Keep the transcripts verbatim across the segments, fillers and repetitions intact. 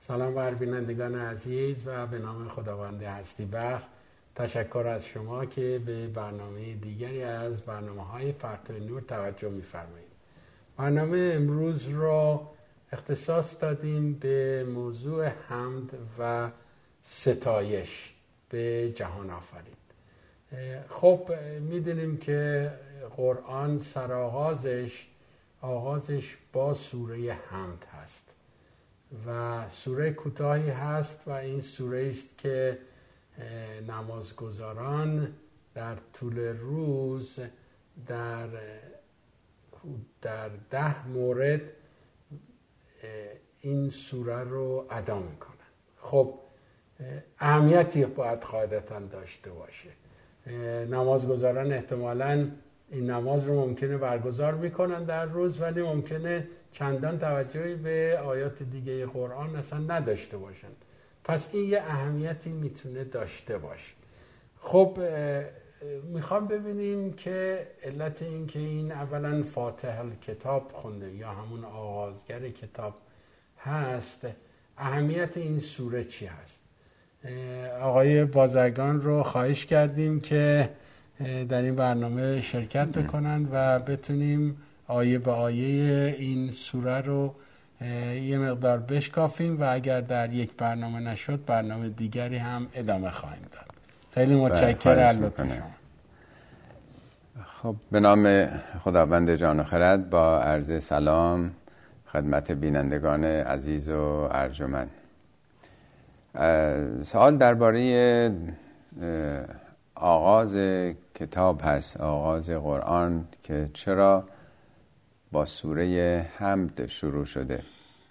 سلام بر بینندگان عزیز و به نام خداوند هستی بخش تشکر از شما که به برنامه دیگری از برنامه‌های پرتو نور توجه می‌فرمایید. برنامه امروز را اختصاص دادیم به موضوع حمد و ستایش به جهان آفرین. خب می‌دونیم که قرآن سرآغازش آغازش با سوره حمد هست و سوره کوتاهی هست و این سوره است که نمازگزاران در طول روز در در ده مورد این سوره رو ادا میکنن. خب اهمیتی باید قاعدتاً داشته باشه. نمازگزاران احتمالاً این نماز رو ممکنه برگزار میکنن در روز، ولی ممکنه چندان توجهی به آیات دیگه قرآن اصلا نداشته باشن. پس این یه اهمیتی میتونه داشته باشه. خب میخوام ببینیم که علت این که این اولا فاتح الکتاب خونده یا همون آغازگر کتاب هست، اهمیت این سوره چی هست. آقای بازرگان رو خواهش کردیم که در این برنامه شرکت کنند و بتونیم آیه به آیه این سوره رو یه مقدار بشکافیم و اگر در یک برنامه نشد برنامه دیگری هم ادامه خواهیم داد. خیلی متشکرم لطف شما. خب به نام خداوند جان و خرد با عرض سلام خدمت بینندگان عزیز و ارجمند. سوال درباره آغاز کتاب هست، آغاز قرآن، که چرا با سوره حمد شروع شده.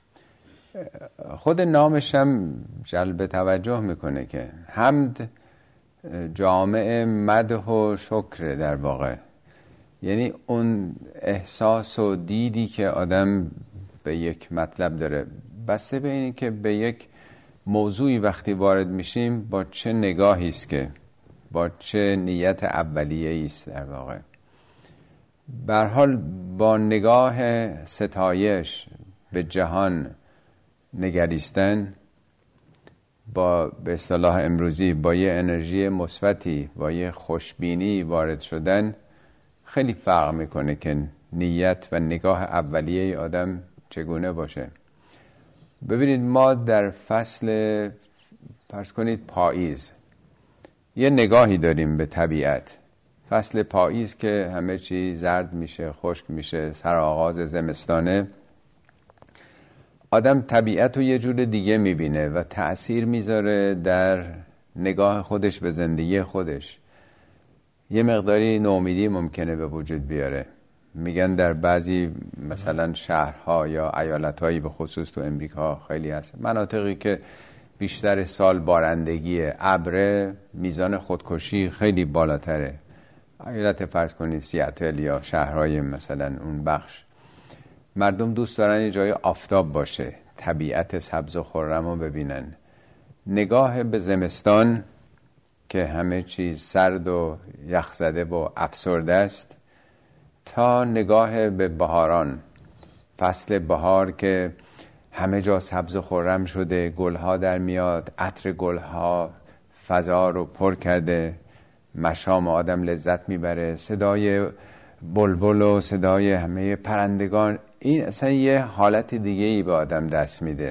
خود نامش هم جلب توجه میکنه که حمد جامع مدح و شکر در واقع، یعنی اون احساس و دیدی که آدم به یک مطلب داره، بسته به اینی که به یک موضوعی وقتی وارد میشیم با چه نگاهی است، که با چه نیت اولیه‌ای است در واقع. به هر حال با نگاه ستایش به جهان نگریستن، با به اصطلاح امروزی با یه انرژی مثبتی، با یه خوشبینی وارد شدن، خیلی فرق میکنه که نیت و نگاه اولیه آدم چگونه باشه. ببینید ما در فصل فرض کنید پاییز یه نگاهی داریم به طبیعت. فصل پاییز که همه چی زرد میشه، خشک میشه، سر آغاز زمستانه، آدم طبیعت رو یه جور دیگه میبینه و تأثیر میذاره در نگاه خودش به زندگی خودش. یه مقداری نومیدی ممکنه به وجود بیاره. میگن در بعضی مثلا شهرها یا ایالتهایی به خصوص تو امریکا خیلی هست، مناطقی که بیشتر سال بارندگی، ابر، میزان خودکشی خیلی بالاتره. ایالت فرض کنید سیاتل یا شهرهای مثلا اون بخش، مردم دوست دارن یه جای آفتاب باشه، طبیعت سبز و خرم رو ببینن. نگاه به زمستان که همه چیز سرد و یخزده و افسرده است، تا نگاه به بهاران، فصل بهار که همه جا سبز و خرم شده، گلها در میاد، عطر گلها فضا رو پر کرده، مشام آدم لذت میبره، صدای بلبل و صدای همه پرندگان، این اصلا یه حالت دیگه ای به آدم دست میده.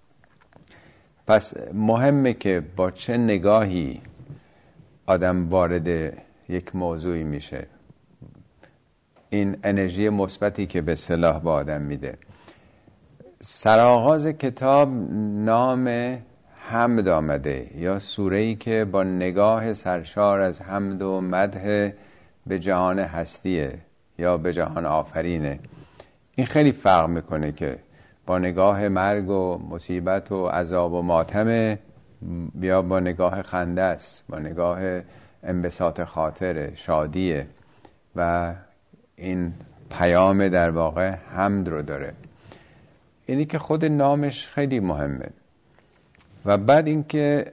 پس مهمه که با چه نگاهی آدم وارد یک موضوعی میشه، این انرژی مثبتی که به اصطلاح به آدم میده. سرآغاز کتاب نام حمد آمده، یا سوره‌ای که با نگاه سرشار از حمد و مدح به جهان هستیه یا به جهان آفرینه. این خیلی فرق میکنه که با نگاه مرگ و مصیبت و عذاب و ماتم، یا با نگاه خنده است، با نگاه انبساط خاطر، شادیه، و این پیام در واقع حمد رو داره. اینی که خود نامش خیلی مهمه. و بعد اینکه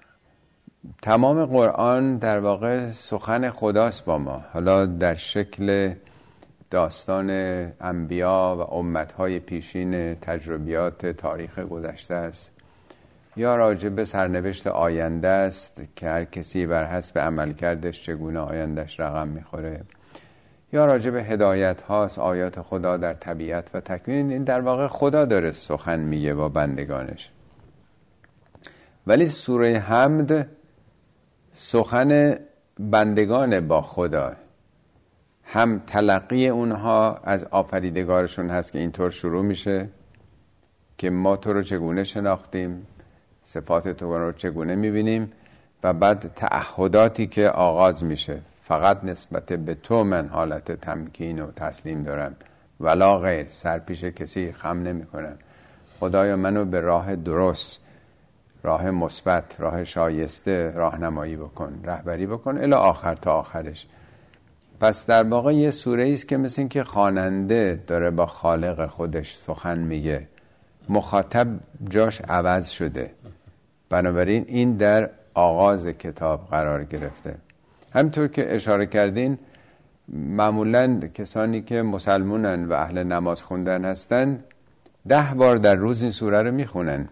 تمام قرآن در واقع سخن خداست با ما، حالا در شکل داستان انبیا و امتهای پیشین، تجربیات تاریخ گذشته است، یا راجع به سرنوشت آینده است که هر کسی بر حسب عملکردش چگونه آیندهش رقم میخوره، یا راجع به هدایت هاست، آیات خدا در طبیعت و تکوین. این در واقع خدا داره سخن میگه با بندگانش. ولی سوره حمد سخن بندگان با خدا، هم تلقی اونها از آفریدگارشون هست که اینطور شروع میشه که ما تو رو چگونه شناختیم، صفات تو رو چگونه میبینیم، و بعد تعهداتی که آغاز میشه، فقط نسبت به تو من حالت تمکین و تسلیم دارم ولا غیر، سر پیش کسی خم نمی کنم. خدایا منو به راه درست، راه مثبت، راه شایسته راهنمایی بکن، رهبری بکن الی آخر تا آخرش. پس در واقع یه سوره است که مثل این که خواننده داره با خالق خودش سخن میگه، مخاطب جاش عوض شده. بنابراین این در آغاز کتاب قرار گرفته. همطور که اشاره کردین معمولاً کسانی که مسلمونن و اهل نماز خوندن هستن ده بار در روز این سوره رو میخونن.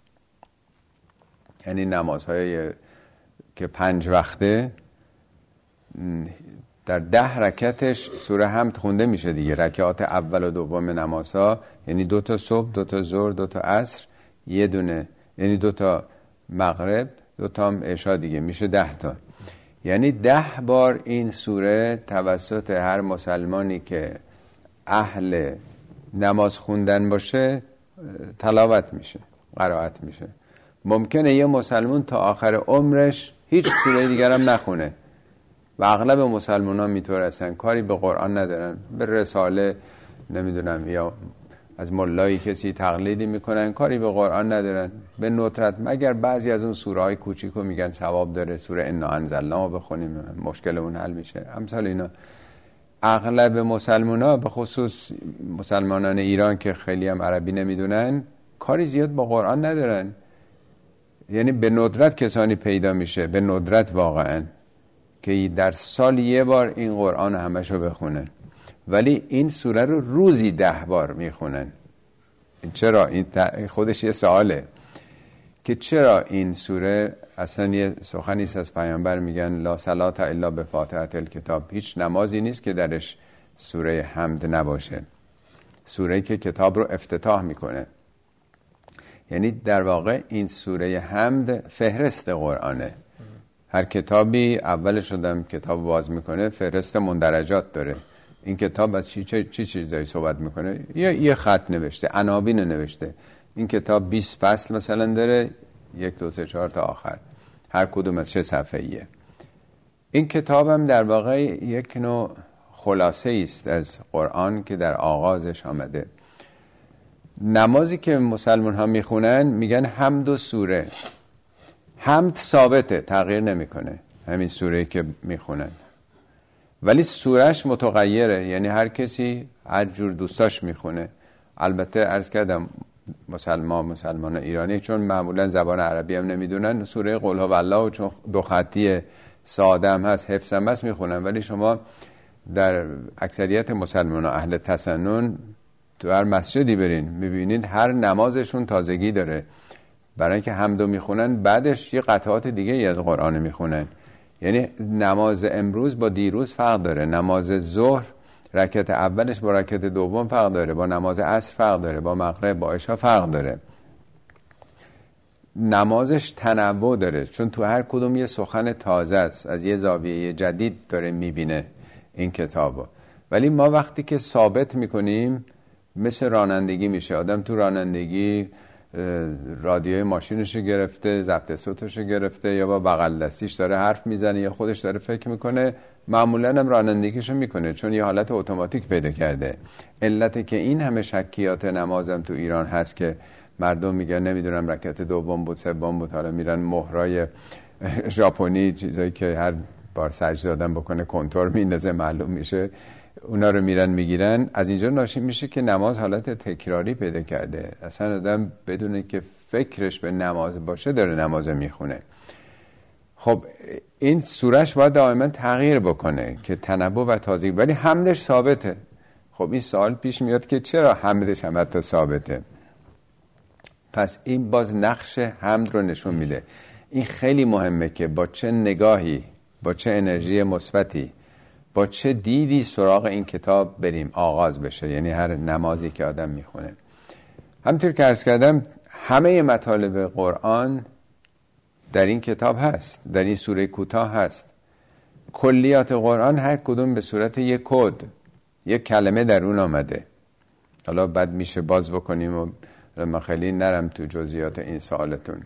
یعنی نمازهای که پنج وقته در ده رکعتش سوره حمد خونده میشه دیگه. رکعات اول و دوم نمازها، یعنی دو تا صبح، دو تا ظهر، دو تا عصر، یه دونه، یعنی دو تا مغرب، دو تا هم عشا دیگه، میشه ده تا. یعنی ده بار این سوره توسط هر مسلمانی که اهل نماز خوندن باشه تلاوت میشه، قرائت میشه. ممکنه یه مسلمان تا آخر عمرش هیچ سوره دیگر هم نخونه و اغلب مسلمان ها میطور هستن، کاری به قرآن ندارن، به رساله نمیدونم یا از ملایی کسی تقلیدی میکنن، کاری به قرآن ندارن، به ندرت مگر بعضی از اون سوره های کوچیکو میگن ثواب داره، سوره انا انزلناه بخونیم مشکلمون حل میشه، امثال اینا. اغلب مسلمان ها به خصوص مسلمانان ایران که خیلی هم عربی نمیدونن کاری زیاد با قرآن ندارن. یعنی به ندرت کسانی پیدا میشه، به ندرت واقعا، که در سال یه بار این قرآن همشو بخونن. ولی این سوره رو روزی ده بار میخونن. چرا؟ این خودش یه سواله که چرا این سوره، اصلا یه سخنی است از پیامبر، میگن لا صلات الا بفاتحه الکتاب، هیچ نمازی نیست که درش سوره حمد نباشه، سوره که کتاب رو افتتاح میکنه. یعنی در واقع این سوره حمد فهرست قرآنه. هر کتابی اولش آدم کتاب باز میکنه فهرست مندرجات داره. این کتاب از چی چی, چی چیزایی صحبت میکنه؟ یه یه خط نوشته، عناوین نوشته. این کتاب بیست فصل مثلا داره، یک دو سه چهار تا آخر، هر کدوم از چه صفحه‌ایه. این کتاب هم در واقع یک نوع خلاصه است از قرآن که در آغازش آمده. نمازی که مسلمان ها میخونن میگن حمد و سوره. حمد ثابته، تغییر نمیکنه، همین سوره که میخونن. ولی سورهش متغیره، یعنی هر کسی هر جور دوستاش میخونه. البته عرض کردم مسلمان مسلمان ایرانی چون معمولا زبان عربی هم نمیدونن، سوره قل هو الله چون دو خطی ساده هم هست، حفظ هم هست میخونن. ولی شما در اکثریت مسلمان ها اهل تسنن تو هر مسجدی برین میبینید هر نمازشون تازگی داره، برای اینکه حمدو میخونن بعدش یه قطعات دیگه ای از قرآن میخونن. یعنی نماز امروز با دیروز فرق داره، نماز ظهر رکعت اولش با رکعت دوم فرق داره، با نماز عصر فرق داره، با مغرب با عشا فرق داره. نمازش تنوع داره چون تو هر کدوم یه سخن تازه است، از یه زاویه جدید داره میبینه این کتابو. ولی ما وقتی که ثابت میکنیم مثل رانندگی میشه. آدم تو رانندگی رادیوی ماشینشو گرفته، ضبط صوتشو گرفته، یا با بغل دستیش داره حرف میزنه یا خودش داره فکر میکنه، معمولا هم رانندگیشو میکنه چون یه حالت اتوماتیک پیدا کرده. علت که این همه شکیات نمازم تو ایران هست که مردم میگن نمیدونم رکعت دوم بود سوم بود، حالا میرن مهرای ژاپنی، چیزایی که هر بار سجده دادن بکنه کنتور میندازه معلوم میشه، اونا رو میرن میگیرن. از اینجا ناشی میشه که نماز حالت تکراری پیدا کرده. اصلا آدم بدونه که فکرش به نماز باشه داره نماز میخونه. خب این سورش باید دائما تغییر بکنه که تنوع و تازگی، ولی حمدش ثابته. خب این سوال پیش میاد که چرا حمدش هم حتی ثابته؟ پس این باز نقش حمد رو نشون میده. این خیلی مهمه که با چه نگاهی، با چه انرژی مثبتی، با چه دیدی سراغ این کتاب بریم آغاز بشه. یعنی هر نمازی که آدم میخونه. همونطور که عرض کردم همه مطالب قرآن در این کتاب هست، در این سوره کوتاه هست. کلیات قرآن هر کدوم به صورت یک کد، یک کلمه در اون آمده. حالا بعد میشه باز بکنیم و من خیلی نرم تو جزئیات این سوالتون.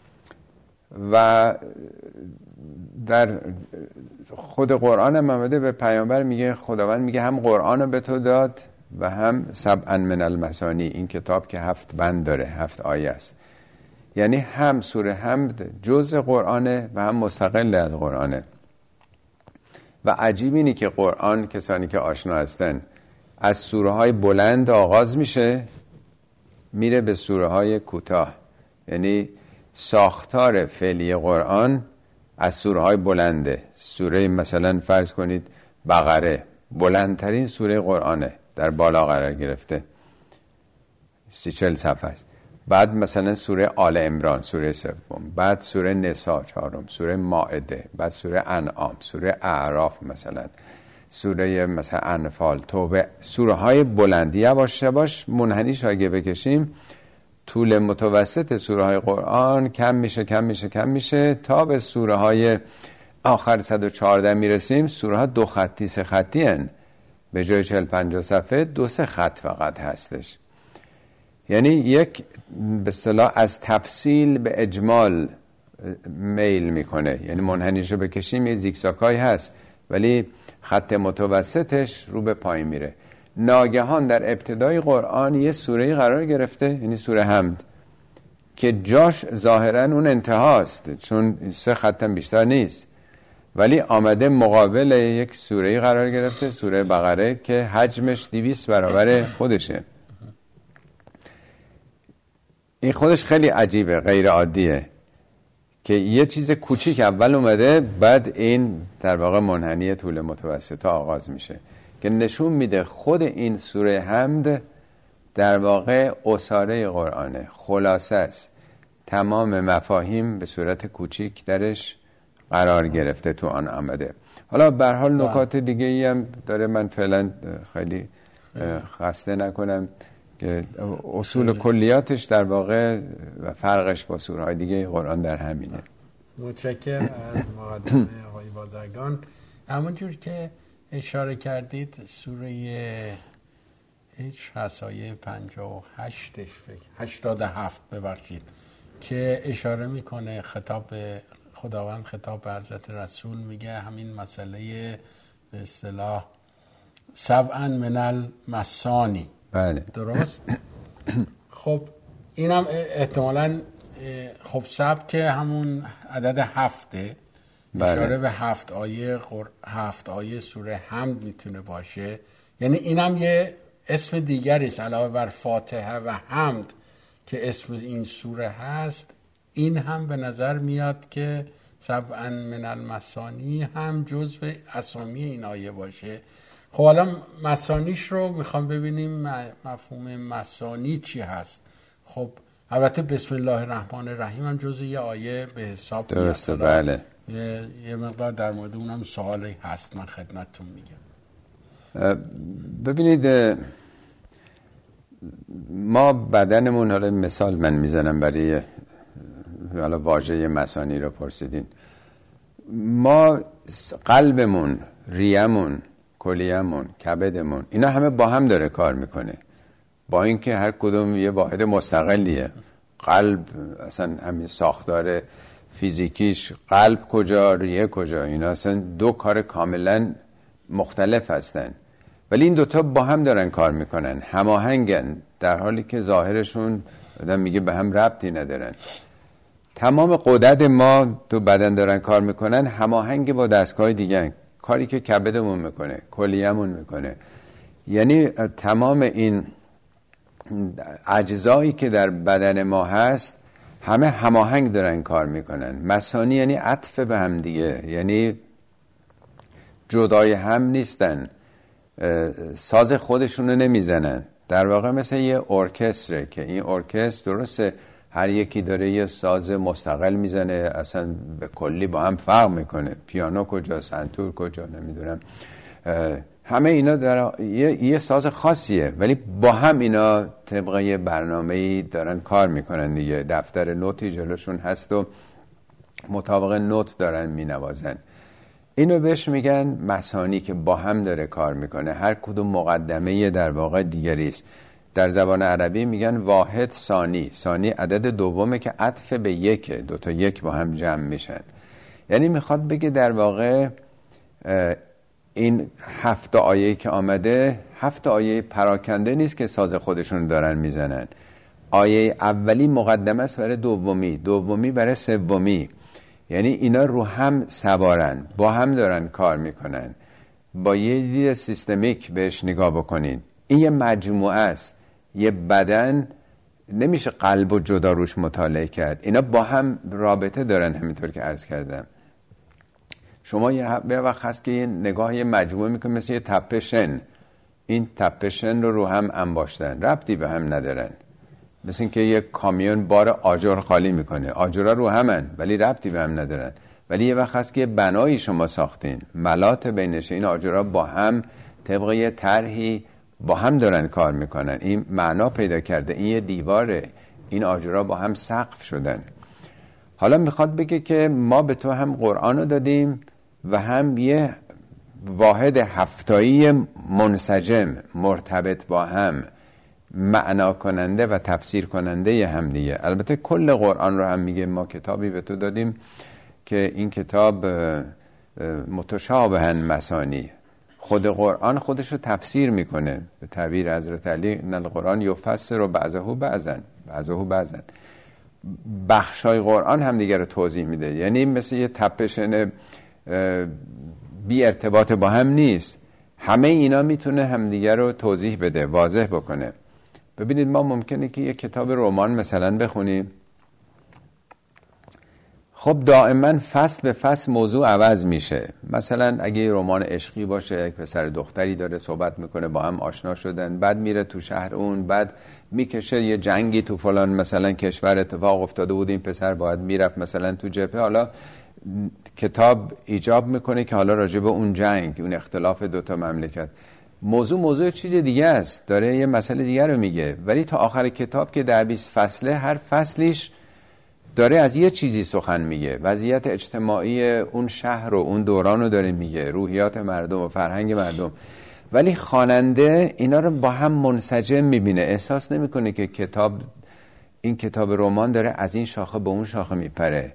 و در خود قرآن هم آمده به پیامبر میگه، خداوند میگه هم قرآن رو به تو داد و هم سبعا من المثانی، این کتاب که هفت بند داره، هفت آیه است. یعنی هم سوره حمد جزء قرآنه و هم مستقل از قرآنه. و عجیب اینه که قرآن، کسانی که آشنا هستن، از سوره های بلند آغاز میشه میره به سوره های کوتاه. یعنی ساختار فعلی قرآن از سوره های بلنده. سوره مثلا فرض کنید بقره بلندترین سوره قرآنه، در بالا قرار گرفته، سی چل صفحه است. بعد مثلا سوره آل عمران سوره سوم، بعد سوره نساء چهارم، سوره مائده، بعد سوره انعام، سوره اعراف، مثلا سوره مثلا انفال، توبه. سوره های بلندی یواش یواش منحنیش اگه بکشیم طول متوسط سوره های قرآن کم میشه کم میشه کم میشه تا به سوره های آخر صد و چهارده میرسیم. سوره ها دو خطی سه خطی هن. به جای چهل پنجاه صفحه دو سه خط فقط هستش. یعنی یک به اصطلاح از تفصیل به اجمال میل میکنه. یعنی منحنیشو بکشیم یه زیگزاگ‌های هست ولی خط متوسطش رو به پایین میره. ناگهان در ابتدای قرآن یه سوره‌ای قرار گرفته، یعنی سوره حمد، که جاش ظاهراً اون انتهاست چون سه خطم بیشتر نیست، ولی آمده مقابل یک سوره‌ای قرار گرفته، سوره بقره، که حجمش دویست برابر خودشه. این خودش خیلی عجیبه، غیر عادیه که یه چیز کوچیک اول اومده بعد این در واقع منحنی طول متوسطه آغاز میشه، که نشون میده خود این سوره حمد در واقع اساره قرآنه، خلاصه است. تمام مفاهیم به صورت کوچیک درش قرار گرفته، تو آن آمده. حالا به هر حال نکات دیگه ای هم داره، من فعلا خیلی خسته نکنم که اصول کلیاتش در واقع و فرقش با سوره های دیگه قرآن در همینه. متشکرم از مقدمه آقای بازرگان. همونجور که اشاره کردید سوره هیچ آیه پنجاه و هشتش فکر هشتاد و هفت ببخشید که اشاره میکنه خطاب خداوند، خطاب به حضرت رسول، میگه همین مسئله به اصطلاح سبعا من المثانی. بله درست؟ خب اینم احتمالاً خب سب که همون عدد هفته، بله. اشاره به هفت آیه قر... هفت آیه سوره حمد میتونه باشه. یعنی اینم یه اسم دیگری است علاوه بر فاتحه و حمد که اسم این سوره هست. این هم به نظر میاد که سبعا من المثانی هم جزو اسامی این آیه باشه. خب حالا مثانیش رو میخوام ببینیم مفهوم مثانی چی هست. خب البته بسم الله الرحمن الرحیم هم جزو یه آیه به حساب میاد. درسته، بله. یه, یه مقدار در مورد اونم سوالی هست، من خدمتتون میگم. ببینید ما بدنمون، حالا مثال من میزنم برای حالا واژه مثانی رو پرسیدین، ما قلبمون، ریمون، کلیه‌مون، کبدمون، اینا همه با هم داره کار میکنه، با اینکه هر کدوم یه واحد مستقلیه. قلب اصلا همین ساختار فیزیکیش، قلب کجا، ریه کجا، اینا اصلا دو کار کاملا مختلف هستن، ولی این دوتا با هم دارن کار میکنن، هماهنگن، در حالی که ظاهرشون آدم میگه به هم ربطی ندارن. تمام غدد ما تو بدن دارن کار میکنن، هماهنگ با دستگاه دیگه، کاری که کبدمون میکنه، کلیه‌مون میکنه. یعنی تمام این اجزایی که در بدن ما هست همه هماهنگ دارن کار میکنن. مثانی یعنی عطف به هم دیگه، یعنی جدای هم نیستن، ساز خودشونو نمیزنن، در واقع مثل یه ارکستره که این ارکستر درسته هر یکی داره یه ساز مستقل میزنه، اصلا به کلی با هم فرق میکنه، پیانو کجا، سنتور کجا، نمیدونم، همه اینا در یه،, یه ساز خاصیه، ولی با هم اینا طبق یه برنامه‌ای دارن کار میکنن دیگه، دفتر نوتی جلوشون هست و مطابق نوت دارن مینوازن. اینو بهش میگن مثانی که با هم داره کار میکنه، هر کدوم مقدمه در واقع دیگری است. در زبان عربی میگن واحد ثانی. ثانی عدد دومه که عطف به یکه، دو تا یک با هم جمع میشن. یعنی میخواد بگه در واقع این هفت آیه که آمده هفت آیه پراکنده نیست که ساز خودشون دارن میزنن. آیه اولی مقدمه است برای دومی، دومی برای سومی. یعنی اینا رو هم سوارن، با هم دارن کار میکنن. با یه دید سیستمیک بهش نگاه بکنید. این یه مجموعه است، یه بدن، نمیشه قلب و جدا روش مطالعه کرد. اینا با هم رابطه دارن، همینطور که عرض کردم. شما یه وقت هست که یه نگاه یه مجموعه میکنه مثل یه تپه شن، این تپه شن رو رو هم انباشتن، ربطی به هم ندارن. مثل این که یه کامیون بار آجر خالی میکنه، آجرها رو همن ولی ربطی به هم ندارن. ولی یه وقت هست که بنایی شما ساختین، ملات بینش این آجرها با هم طبق یه طرحی با هم دارن کار میکنن، این معنا پیدا کرده، این یه دیواره، این آجرها با هم سقف شدن. حالا میخواد بگه که ما به تو هم قرآن رو دادیم و هم یه واحد هفتایی منسجم، مرتبط با هم، معنا کننده و تفسیر کننده هم دیگه. البته کل قرآن رو هم میگه ما کتابی به تو دادیم که این کتاب متشابهن مثانی، خود قرآن خودش رو تفسیر میکنه. به تعبیر حضرت علی ان القرآن یفسر و بعضه بعضن بعضه بعضن، بخشای قرآن هم دیگه رو توضیح میده. یعنی مثل یه تپشن بی ارتباط با هم نیست، همه اینا میتونه همدیگه رو توضیح بده، واضح بکنه. ببینید ما ممکنه که یه کتاب رمان مثلا بخونیم، خب دائما فصل به فصل موضوع عوض میشه. مثلا اگه یه رمان عشقی باشه، یک پسر دختری داره صحبت میکنه، با هم آشنا شدن، بعد میره تو شهر اون، بعد میکشه یه جنگی تو فلان مثلا کشور اتفاق افتاده بود، این پسر باید میرفت مثلا تو جبهه. حالا کتاب ایجاب میکنه که حالا راجع به اون جنگ، اون اختلاف دوتا مملکت، موضوع موضوع چیز دیگه است، داره یه مسئله دیگه رو میگه. ولی تا آخر کتاب که ده بیست فصله، هر فصلیش داره از یه چیزی سخن میگه، وضعیت اجتماعی اون شهر و اون دوران رو داره میگه، روحیات مردم و فرهنگ مردم. ولی خواننده اینا رو با هم منسجم میبینه، احساس نمیکنه که کتاب، این کتاب رمان داره از این شاخه به اون شاخه میپره.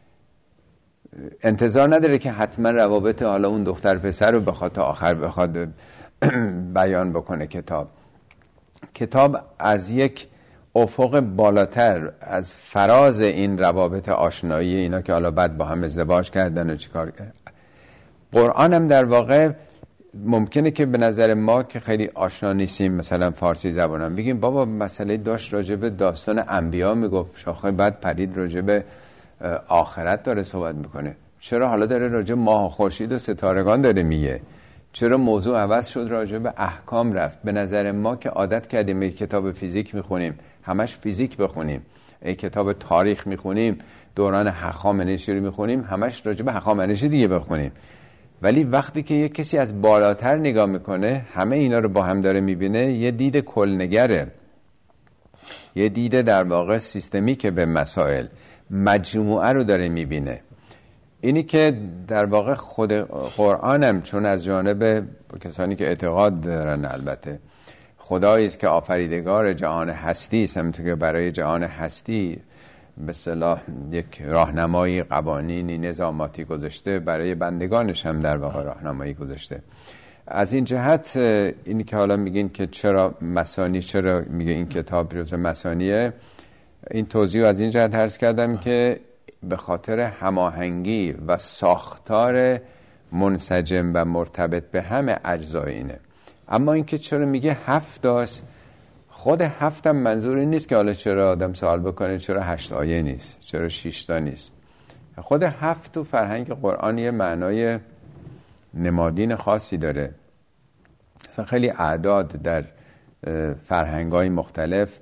انتظار نداره که حتما روابط حالا اون دختر پسر رو بخواد تا آخر بخواد بیان بکنه. کتاب کتاب از یک افق بالاتر، از فراز این روابط آشنایی اینا که حالا بعد با هم ازدواج کردن و چیکار کردن. قرآن هم در واقع ممکنه که به نظر ما که خیلی آشنا نیستیم، مثلا فارسی زبانم، بگیم بابا مسئله داشت راجع به داستان انبیا میگفت، شاخه بعد پرید راجع به آخرت داره صحبت میکنه، چرا حالا داره راجع ماه و خورشید و ستارگان داره میگه؟ چرا موضوع عوض شد، راجع به احکام رفت؟ به نظر ما که عادت کردیم یک کتاب فیزیک میخونیم همش فیزیک بخونیم، یک کتاب تاریخ میخونیم دوران هخامنشی رو میخونیم همش راجع به هخامنشی دیگه بخونیم. ولی وقتی که یک کسی از بالاتر نگاه میکنه، همه اینا رو با هم داره میبینه، یه دید کلنگره، یه دید در واقع سیستمیک به مسائل، مجموعه رو داره میبینه. اینی که در واقع خود قرآنم چون از جانب کسانی که اعتقاد دارن البته خدایی است که آفریدگار جهان هستی است، همونطور که برای جهان هستی به اصطلاح یک راهنمایی، قوانینی، نظاماتی گذاشته، برای بندگانش هم در واقع راهنمایی گذاشته. از این جهت اینی که حالا میگین که چرا مثانی، چرا میگه این کتاب جزو مثانیه، این توضیح از این جهت عرض کردم که به خاطر هماهنگی و ساختار منسجم و مرتبط به همه اجزای اینه. اما اینکه چرا میگه هفت است، خود هفتم منظور این نیست که حالا چرا آدم سوال بکنه چرا هشت آیه نیست، چرا شش تا نیست. خود هفت و فرهنگ قرآن یه معنای نمادین خاصی داره. مثلا خیلی اعداد در فرهنگ‌های مختلف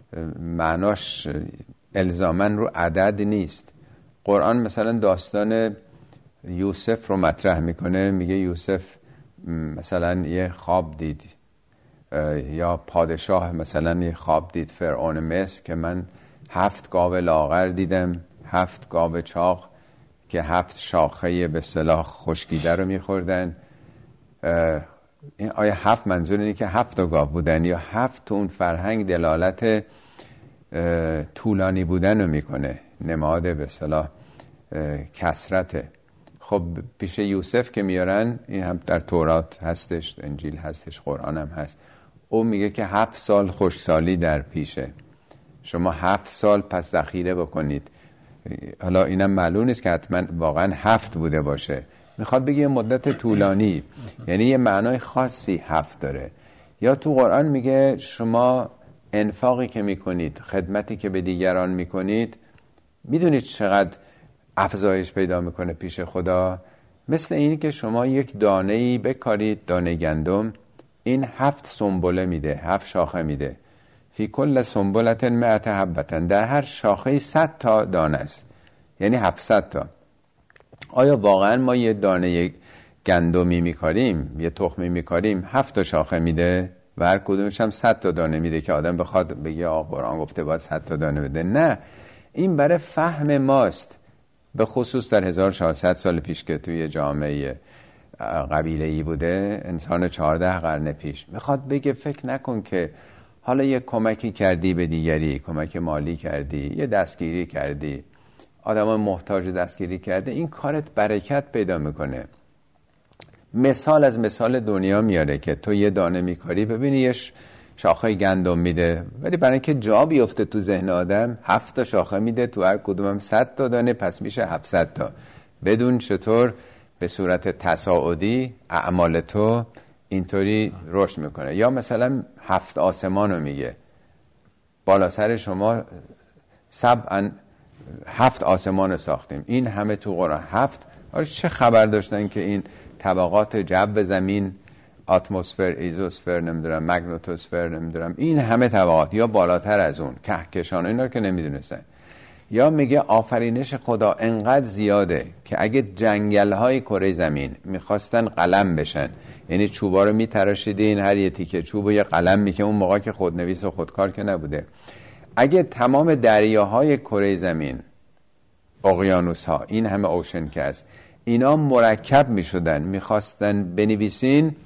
معناش الزاماً رو عدد نیست. قرآن مثلا داستان یوسف رو مطرح میکنه، میگه یوسف مثلا یه خواب دید، یا پادشاه مثلا یه خواب دید، فرعون مصر، که من هفت گاو لاغر دیدم، هفت گاو چاق که هفت شاخه به اصطلاح خشکیده رو میخوردن. این آیا هفت منظور اینه که هفت گاو بودن، یا هفت اون فرهنگ دلالت طولانی بودن رو میکنه، نماد به اصطلاح کثرته. خب پیش یوسف که میارن، این هم در تورات هستش، انجیل هستش، قرآن هم هست، او میگه که هفت سال خشکسالی در پیشه، شما هفت سال پس ذخیره بکنید. حالا اینم معلوم نیست که حتما واقعا هفت بوده باشه، میخواد بگه مدت طولانی، یعنی یه معنای خاصی هفت داره. یا تو قرآن میگه شما انفاقی که میکنید، خدمتی که به دیگران میکنید، میدونید چقدر افزایش پیدا میکنه پیش خدا؟ مثل اینی که شما یک دانه‌ای بکارید، دانه گندم، این هفت سنبله میده، هفت شاخه میده. فی کل سنبلت مئت حبتن، در هر شاخه صد تا دانه است، یعنی هفتصد تا. آیا واقعا ما یه دانه گندمی میکاریم، یه تخمی میکاریم، هفت تا شاخه میده و هر کدومش هم صد تا دانه میده که آدم بخواد بگه آقا قرآن گفته باید صد تا دانه بده؟ نه، این برای فهم ماست، به خصوص در هزار و چهارصد سال پیش که توی جامعه قبیله‌ای بوده، انسان چهارده قرن پیش. میخواد بگه فکر نکن که حالا یه کمکی کردی به دیگری، کمک مالی کردی، یه دستگیری کردی، آدم محتاج دستگیری کرده، این کارت برکت پیدا میکنه. مثال از مثال دنیا میاره که تو یه دانه میکاری، ببینی یه شاخه گندم میده، ولی برای اینکه جا بیفته تو ذهن آدم، هفت تا شاخه میده، تو هر کدومم صد تا دانه، پس میشه هفتصد تا. بدون چطور به صورت تصاعدی اعمال تو اینطوری رشد میکنه. یا مثلا هفت آسمان رو میگه، بالا سر شما سبعا، هفت آسمان رو ساختیم، این همه تو قرآن هفت. آره چه خبر داشتن که این طبقات جو زمین، اتمسفر، ایزوسفر، نمیدونم مگنتوسفر، نمیدونم این همه طبقات، یا بالاتر از اون کهکشان، اینا رو که نمیدونستن. یا میگه آفرینش خدا انقدر زیاده که اگه جنگل‌های کره زمین میخواستن قلم بشن، یعنی چوبا رو میتراشیدین، هر یه تیکه چوب و یه قلم میشه، اون موقع که خودنویس و خودکار که نبوده، اگه تمام دریاهای کره زمین، اقیانوس‌ها، این همه اوشن که هست، اینا مرکب میشدن، میخواستن بنویسین،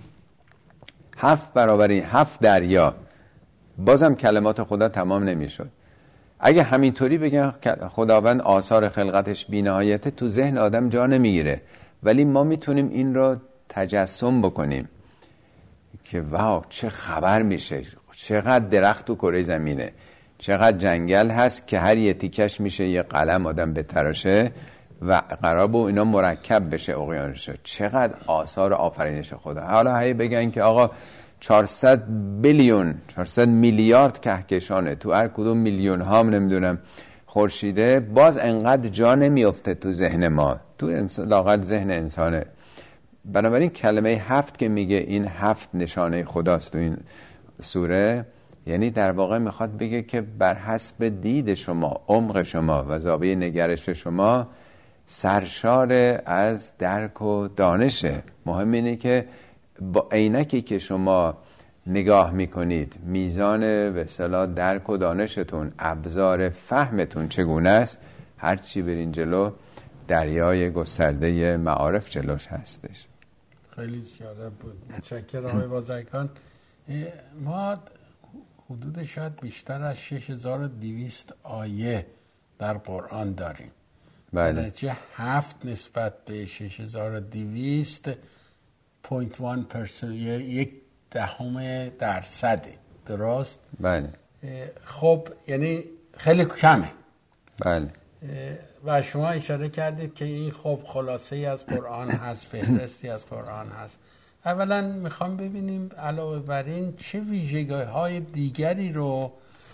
هفت برابر این هفت دریا، بازم کلمات خدا تمام نمیشد. اگه همینطوری بگن خداوند آثار خلقتش بی‌نهایته، تو ذهن آدم جا نمیگیره. ولی ما میتونیم این رو تجسم بکنیم که واو چه خبر میشه، چقدر درخت تو کره زمینه، چقدر جنگل هست که هر یه تیکش میشه یه قلم آدم بتراشه و قرار بود اینا مرکب بشه اقیانوس. چقدر آثار آفرینش خدا. حالا هی بگن که آقا چهارصد بیلیون، چهارصد میلیارد کهکشانه، تو هر کدوم میلیون ها نمیدونم خورشیده، باز انقدر جا نمیفته تو ذهن ما، تو انسان لاغر ذهن انسانه. بنابراین کلمه هفت که میگه این هفت نشانه خداست تو این سوره، یعنی در واقع میخواد بگه که بر حسب دید شما، عمق شما و زاویه نگرش شما سرشار از درک و دانشه. مهم اینه که با عینکی که شما نگاه میکنید، میزان به اصطلاح درک و دانشتون، ابزار فهمتون چگونه است، هر چی برین جلو دریای گسترده معارف جلوش هستش. خیلی زیاده بود. متشکرم آقای بازرگان. ما حدود شاید بیشتر از شش هزار و دویست آیه در قرآن داریم. بله. چه هفت نسبت به شش هزار و دویست پوینت وان پرسنت، یک دهم درصده، درست؟ بله. خب یعنی خیلی کمه. بله. و شما اشاره کردید که این خب خلاصه ای از قرآن هست، فهرستی از قرآن هست. اولا میخوام ببینیم علاوه بر این چه ویژگی‌های دیگری رو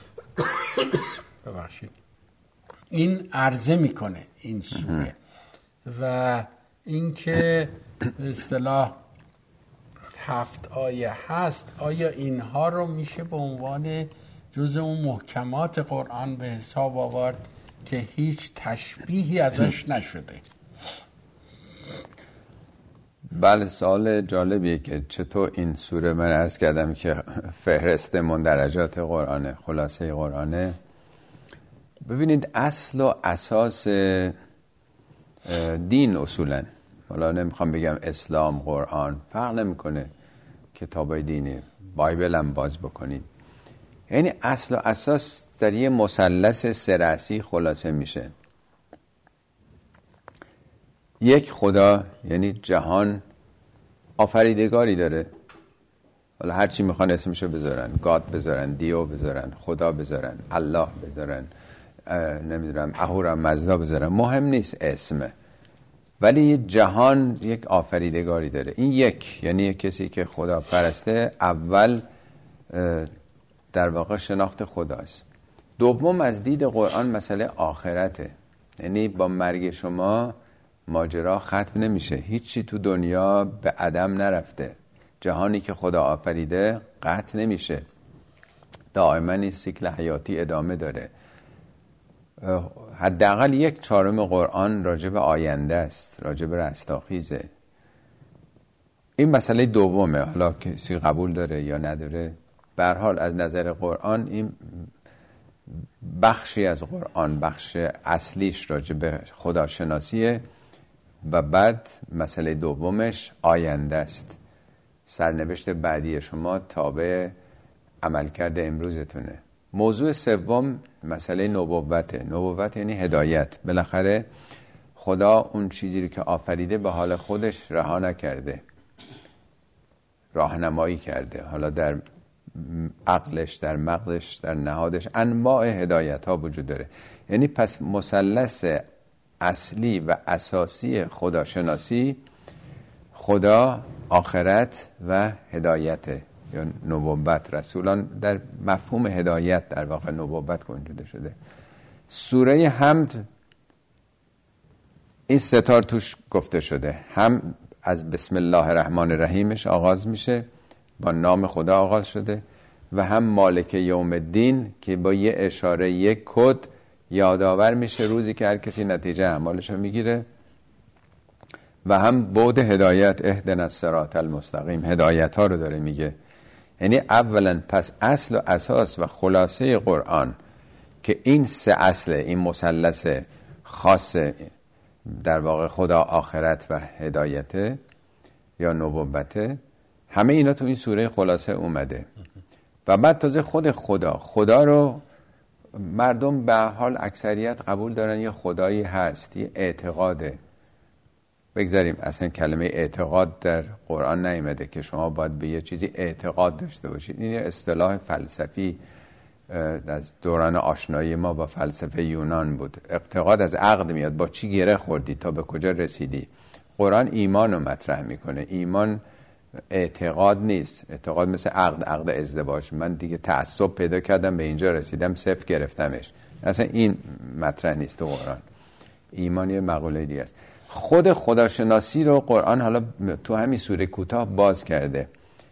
ببخشید این عرضه میکنه این سوره، و اینکه به اصطلاح هفت آیه هست، آیا اینها رو میشه به عنوان جز اون محکمات قرآن به حساب آورد که هیچ تشبیهی ازش نشده؟ بله، سوال جالبیه که چطور این سوره، من عرض کردم که فهرست مندرجات قرآنه، خلاصه قرآنه. ببینید اصل و اساس دین اصولا، حالا نمیخوام بگم اسلام، قرآن، فرق نمیکنه، کتابای دینی، بایبل هم باز بکنید، یعنی اصل و اساس در یه مثلث سه رأسی خلاصه میشه. یک خدا، یعنی جهان آفریدگاری داره، حالا هر چی میخوان اسمشو بذارن، گاد بذارن، دیو بذارن، خدا بذارن، الله بذارن، نمیدونم اهورا مزدا بذارن، مهم نیست اسم، ولی جهان یک آفریدگاری داره. این یک، یعنی یک کسی که خدا پرسته، اول در واقع شناخت خداست. دوم از دید قرآن مسئله آخرته، یعنی با مرگ شما ماجرا ختم نمیشه، هیچی تو دنیا به عدم نرفته، جهانی که خدا آفریده قطع نمیشه، دائما این سیکل حیاتی ادامه داره. حداقل یک چهارم قرآن راجع به آینده است، راجع به رستاخیزه. این مسئله دومه، حالا کسی قبول داره یا نداره، به هر حال از نظر قرآن این بخشی از قرآن، بخش اصلیش راجع به خداشناسیه و بعد مسئله دومش آینده است. سرنوشت بعدی شما تابع عملکرد امروزتونه. موضوع سوم مسئله نبوته. نبوت یعنی هدایت. بالاخره خدا اون چیزی که آفریده به حال خودش رها نکرده، راهنمایی کرده، حالا در عقلش، در مغزش، در نهادش انواع هدایت ها وجود داره. یعنی پس مثلث اصلی و اساسی خداشناسی خدا، آخرت و هدایت یا نبوت. رسولان در مفهوم هدایت در واقع نبوت گنجیده شده. سوره حمد این ستار توش گفته شده، هم از بسم الله الرحمن الرحیمش آغاز میشه، با نام خدا آغاز شده، و هم مالک یوم الدین که با یه اشاره، یک کد یادآور میشه روزی که هر کسی نتیجه اعمالش رو میگیره، و هم بعد هدایت، اهدنا الصراط المستقیم، هدایت ها رو داره میگه. یعنی اولا پس اصل و اساس و خلاصه قرآن که این سه اصل، این مثلث خاص در واقع خدا، آخرت و هدایت یا نبوته، همه اینا تو این سوره خلاصه اومده. و بعد تازه خود خدا خدا رو مردم به حال اکثریت قبول دارن یه خدایی هست، یه اعتقاده. بگذاریم اصلا کلمه اعتقاد در قرآن نیامده که شما باید به یه چیزی اعتقاد داشته باشید. این یه اصطلاح فلسفی از دوران آشنایی ما با فلسفه یونان بود. اعتقاد از عقد میاد، با چی گره خوردی تا به کجا رسیدی. قرآن ایمان رو مطرح میکنه. ایمان اعتقاد نیست. اعتقاد مثل عقد، عقد ازدواج، من دیگه تعصب پیدا کردم به اینجا رسیدم صفر گرفتمش، اصلا این مطرح نیست تو قرآن. ایمان یه مقوله دیگه است. خود خداشناسی رو قرآن حالا تو همین سوره کوتاه باز کرده،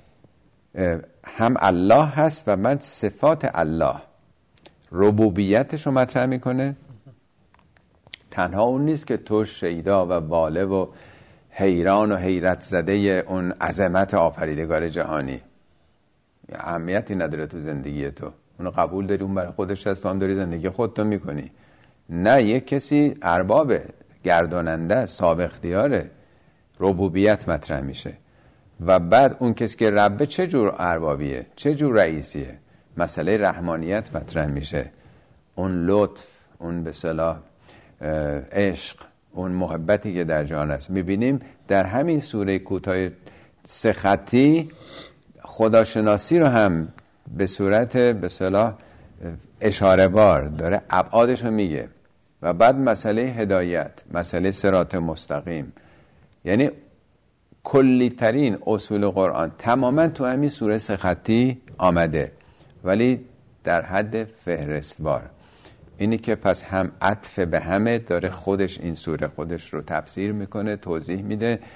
هم الله هست و من صفات الله، ربوبیتش رو مطرح میکنه. تنها اون نیست که تو شیدا و باله و حیران و حیرت زده اون عظمت آفریدگار جهانی، اهمیتی نداره تو زندگی تو، اونو قبول داری، اون برای خودش هست، تو هم داری زندگی خودتو میکنی. نه، یک کسی اربابه، گرداننده، صاحب اختیاره، ربوبیت مطرح میشه. و بعد اون کسی که ربه چه جور اربابیه، چه جور رئیسیه، مسئله رحمانیت مطرح میشه، اون لطف، اون به اصطلاح عشق، اون محبتی که در جهان است. میبینیم در همین سوره کوتاه سه خطی خداشناسی رو هم به صورت به اصطلاح اشاره بار داره ابعادش رو میگه. و بعد مسئله هدایت، مسئله صراط مستقیم، یعنی کلی ترین اصول قرآن تماما تو همین سوره سه خطی آمده، ولی در حد فهرستوار. اینی که پس هم عطف به همه داره، خودش این سوره خودش رو تفسیر میکنه، توضیح میده،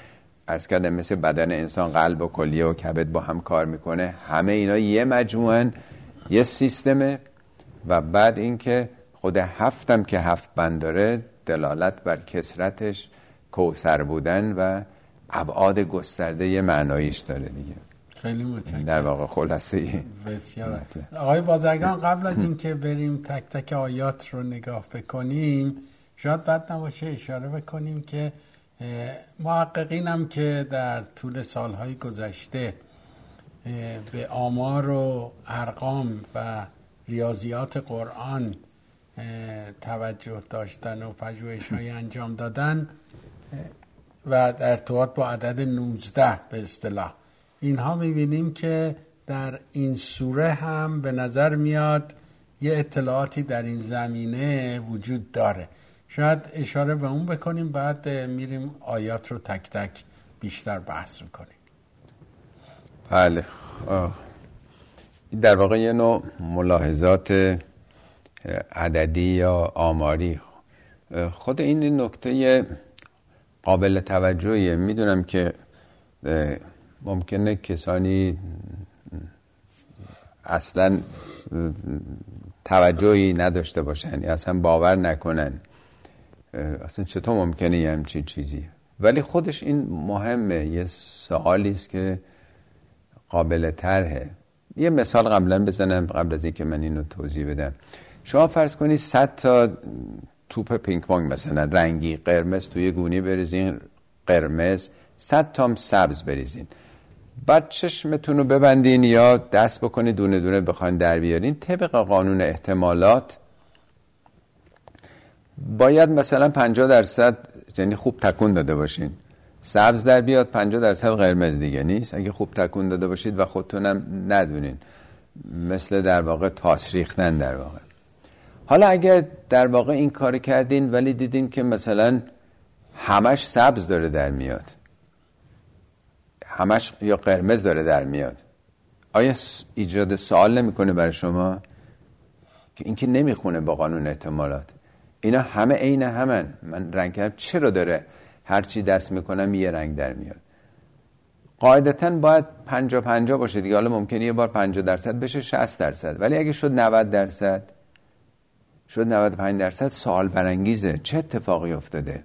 عرض کردم مثل بدن انسان قلب و کلیه و کبد با هم کار میکنه، همه اینا یه مجموعن، یه سیستمه. و بعد اینکه خود هفتم که هفت بند داره دلالت بر کثرتش، کوثر بودن و ابعاد گسترده معناییش داره دیگه. خیلی متشکرم. در واقع خلاصه بسیار. آقای بازرگان قبل از اینکه بریم تک تک آیات رو نگاه بکنیم، شاید بد نباشه اشاره بکنیم که محققین هم که در طول سالهای گذشته به آمار و ارقام و ریاضیات قرآن توجه داشتن و پژوهش‌های انجام دادن و در ارتباط با عدد نوزده به اصطلاح، اینها می‌بینیم که در این سوره هم به نظر میاد یه اطلاعاتی در این زمینه وجود داره. شاید اشاره به اون بکنیم، بعد میریم آیات رو تک تک بیشتر بحث میکنیم. بله، در واقع یه نوع ملاحظات عددی یا آماری. خود این نکته قابل توجهیه. میدونم که ممکنه کسانی اصلا توجهی نداشته باشن یا اصلا باور نکنن اصلا چطور ممکنه یه همچین چیزی، ولی خودش این مهمه، یه سوالی است که قابل طرحه. یه مثال قبلا بزنم قبل از اینکه من اینو توضیح بدم. شما فرض کنید صد تا توپ پینگ پونگ مثلا رنگی قرمز توی گونی بریزین، قرمز، صد تا هم سبز بریزین، بعد چشمتون رو ببندین یا دست بکنید دونه دونه بخواین در بیارین، طبق قانون احتمالات باید مثلا پنجاه درصد یعنی خوب تکون داده باشین سبز در بیاد، پنجاه درصد قرمز دیگه نیست. اگه خوب تکون داده باشید و خودتونم ندونین، مثل در واقع تاس ریختن در واقع. حالا اگر در واقع این کار کردین ولی دیدین که مثلا همش سبز داره در میاد، همش یا قرمز داره در میاد، آیا ایجاد سوال نمیکنه برای شما که این که نمیخونه با قانون احتمالات؟ اینا همه عین همن، من رنگ کردم چرا داره هرچی دست میکنم یه رنگ در میاد؟ قاعدتاً باید پنجا پنجا باشه دیگه. حالا ممکنه یه بار پنجاه درصد بشه شصت درصد، ولی اگه شد نود درصد، شد نود و پنج درصد، سوال برانگیزه. چه اتفاقی افتاده؟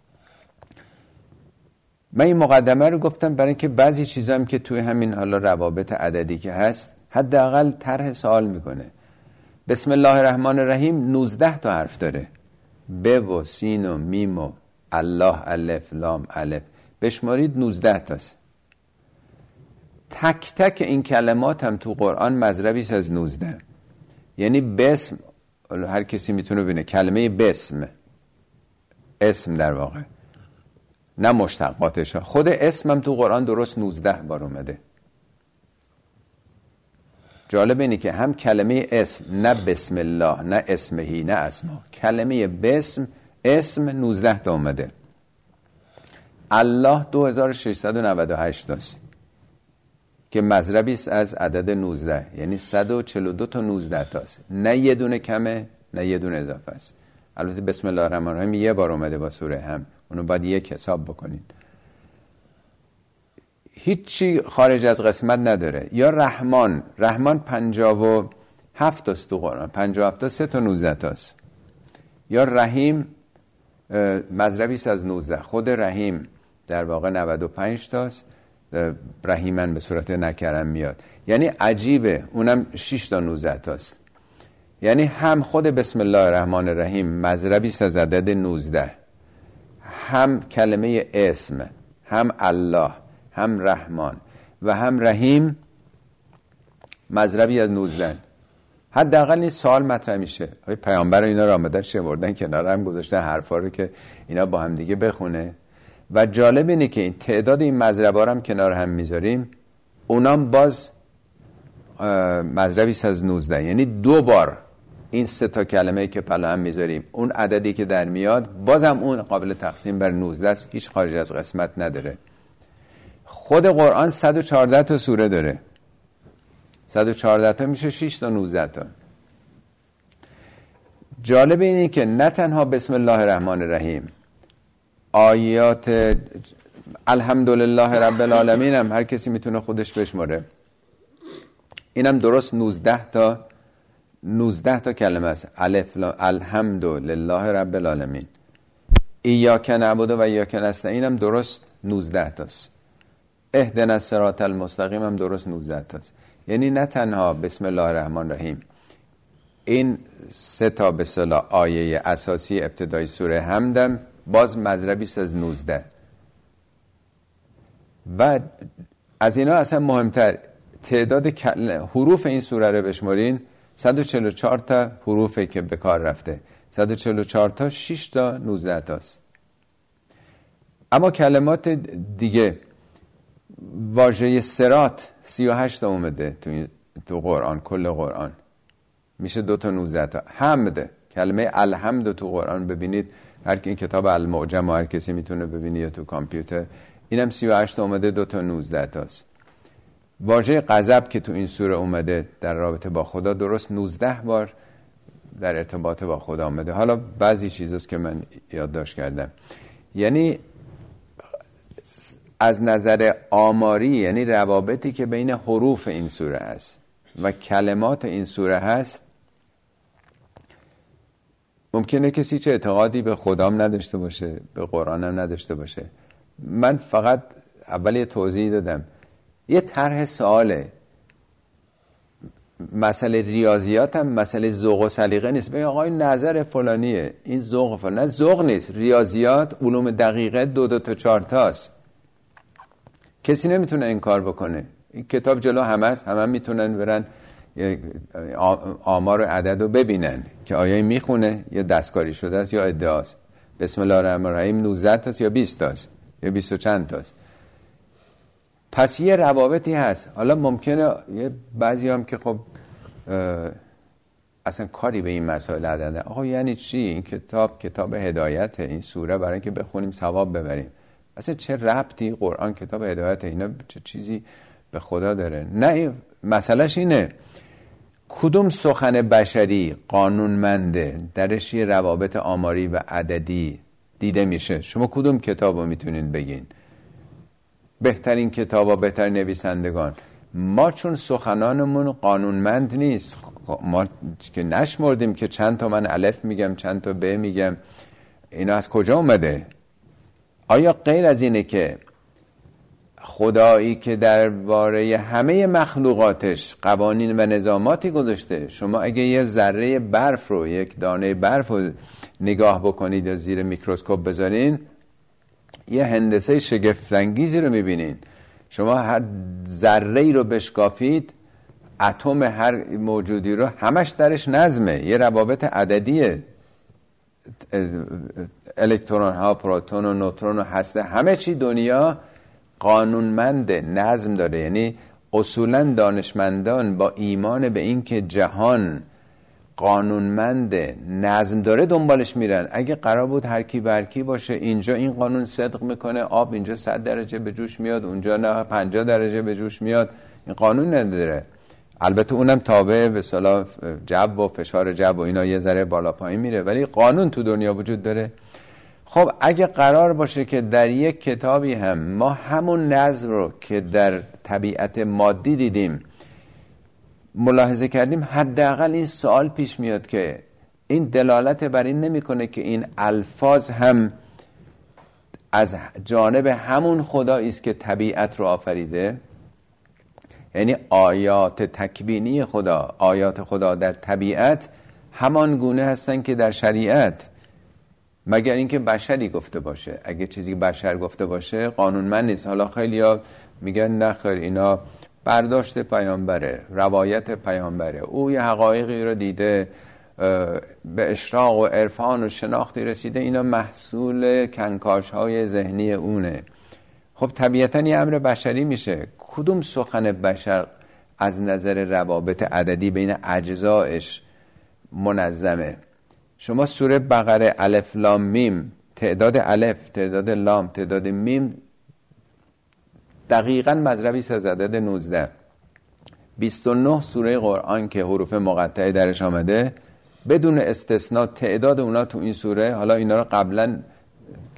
من این مقدمه رو گفتم برای اینکه بعضی چیزا هم که توی همین حالا روابط عددی که هست حداقل طرح سوال میکنه. بسم الله الرحمن الرحیم نوزده تا حرف داره، ب و سین و میم و الله، الف لام الف، بشمارید نوزده تاست. تک تک این کلمات هم تو قرآن مضربی است از نوزده. یعنی بسم، هر کسی میتونه ببینه کلمه بسم، اسم در واقع، نه مشتقاتش، خود اسم هم تو قرآن درست نوزده بار اومده. جالب اینه که هم کلمه اسم، نه بسم الله، نه اسمهی، نه اسما، کلمه بسم، اسم نوزده تا اومده. الله دو هزار و ششصد و نود و هشت است که مضربی است از عدد نوزده، یعنی صد و چهل و دو تا نوزده تاست، نه یه دونه کمه نه یه دونه اضافه است. البته بسم الله الرحمن الرحیم یه بار اومده با سوره هم، اونو باید یک حساب بکنید. هیچی خارج از قسمت نداره. یا رحمان، رحمان پنجاه و هفت است تو قرآن، پنجاه و هفت تا سه تا نوزده تاست. یا رحیم مضربی است از نوزده، خود رحیم در واقع نود و پنج تاست، رحیمن به صورت نکرم میاد. یعنی عجیبه، اونم شش تا نوزده تاست. یعنی هم خود بسم الله الرحمن الرحیم مضربی است از عدد نوزده، هم کلمه اسم، هم الله، هم رحمان و هم رحیم مضربی از نوزده. حداقل این سوال مطرح میشه. پیامبر اینا رو آمدن شمردن کنار هم گذاشتن حرفا رو که اینا با هم دیگه بخونه. و جالب اینه که این تعداد این مضربا رو هم کنار هم میذاریم، اونام باز مضربی است از نوزده. یعنی دو بار این سه تا کلمه‌ای که پلا هم میذاریم، اون عددی که در میاد بازم اون قابل تقسیم بر نوزده است، هیچ خارج از قسمت نداره. خود قرآن صد و چهارده تا سوره داره، صد و چهارده تا میشه شش تا نوزده تا. جالب اینه که نه تنها بسم الله الرحمن الرحیم آیات الحمدلله رب العالمین هم هر کسی میتونه خودش بشماره. اینم درست نوزده تا نوزده تا کلمه است. الف لام الحمدلله رب العالمین. ایاک نعبد و ایاک نستعین هم درست نوزده تاست. اهدنا الصراط المستقیم هم درست نوزده تاست. یعنی نه تنها بسم الله الرحمن الرحیم، این سه تا به اصطلاح آیه اساسی ابتدای سوره حمدم باز مضربی است از نوزده. و از اینا اصلا مهمتر تعداد حروف این سوره رو بشمارین، صد و چهل و چهار تا حروفی که به کار رفته. صد و چهل و چهار تا شش تا نوزده تاست. اما کلمات دیگه، واژه صراط سی و هشت تا اومده تو تو قرآن، کل قرآن میشه دو تا نوزده تا. حمد، کلمه الحمد تو قرآن ببینید، هر کی این کتاب المعجم هر کسی میتونه ببینه یا تو کامپیوتر، اینم سی و هشت تا اومده، دو تا نوزده تاست. واژه غضب که تو این سوره اومده در رابطه با خدا درست نوزده بار در ارتباط با خدا اومده. حالا بعضی چیزاست که من یادداشت کردم. یعنی از نظر آماری، یعنی روابطی که بین حروف این سوره هست و کلمات این سوره هست، ممکنه کسی چه اعتقادی به خدام نداشته باشه، به قرآنم نداشته باشه. من فقط اول یه توضیح دادم. یه طرح سواله. مسئله ریاضیات هم مسئله ذوق و سلیقه نیست. بگه آقای نظر فلانیه، این ذوق فلان. نه، ذوق نیست. ریاضیات علوم دقیقه دو دو تا چهار تاست. کسی نمیتونه انکار بکنه. این کتاب جلو همه است، همه هم میتونن برن آمار و عدد رو ببینن که آیا میخونه یا دستکاری شده است یا ادعاست. بسم الله الرحمن الرحیم نوزده تاست یا بیست تاست یا بیست و چند تاست. پس یه روابطی هست. حالا ممکنه یه بعضی هم که خب اصلا کاری به این مسائل ندارن. آقا یعنی چی؟ این کتاب کتاب هدایت، این سوره برای اینکه بخونیم ثواب ببریم. اصلا چه ربطی قرآن کتاب هدایت، اینا چه چیزی به خدا داره؟ نه، مسئلهش اینه کدوم سخن بشری قانونمنده، درش یه روابط آماری و عددی دیده میشه. شما کدوم کتابو میتونین بگین؟ بهترین کتابا، بهترین نویسندگان. ما چون سخنانمون قانونمند نیست، ما که نشمردیم که چند تا من الف میگم چند تا ب میگم، اینا از کجا اومده؟ آیا غیر از اینه که خدایی که درباره همه مخلوقاتش قوانین و نظاماتی گذاشته، شما اگه یه ذره برف رو، یک دانه برف رو نگاه بکنید یا زیر میکروسکوپ بذارین، یه هندسه شگفت‌انگیزی رو میبینین. شما هر ذره‌ای رو بشکافید، اتم هر موجودی رو، همش درش نظمه، یه روابط عددیه. الکترون ها، پروتون و نوترون و هسته، همه چی دنیا قانونمند، نظم داره. یعنی اصولا دانشمندان با ایمان به این که جهان قانونمند، نظم داره دنبالش میرن. اگه قرار بود هر کی بر کی باشه، اینجا این قانون صدق میکنه، آب اینجا صد درجه به جوش میاد، اونجا نه پنجاه درجه به جوش میاد، این قانون نداره. البته اونم تابع به اصطلاح جو و فشار جو و اینا یه ذره بالا پایین میره، ولی قانون تو دنیا وجود داره. خب اگه قرار باشه که در یک کتابی هم ما همون نظم رو که در طبیعت مادی دیدیم ملاحظه کردیم، حداقل این سوال پیش میاد که این دلالت بر این نمیکنه که این الفاظ هم از جانب همون خدایی است که طبیعت رو آفریده؟ یعنی آیات تکوینی خدا، آیات خدا در طبیعت همان گونه هستن که در شریعت، مگر اینکه بشری گفته باشه. اگه چیزی بشر گفته باشه قانونمند نیست. حالا خیلیا میگن نخیر، اینا برداشت پیامبره، روایت پیامبره، او یه حقایقی رو دیده، به اشراق و عرفان و شناختی رسیده، اینا محصول کنکاش های ذهنی اونه. خب طبیعتاً یه امر بشری میشه. کدوم سخن بشر از نظر روابط عددی بین اجزایش منظمه؟ شما سوره بقره الف لام میم، تعداد الف، تعداد لام، تعداد میم دقیقاً مضربی است از عدد نوزده. بیست و نه سوره قرآن که حروف مقطعه درش آمده، بدون استثناء تعداد اونا تو این سوره، حالا اینا رو قبلا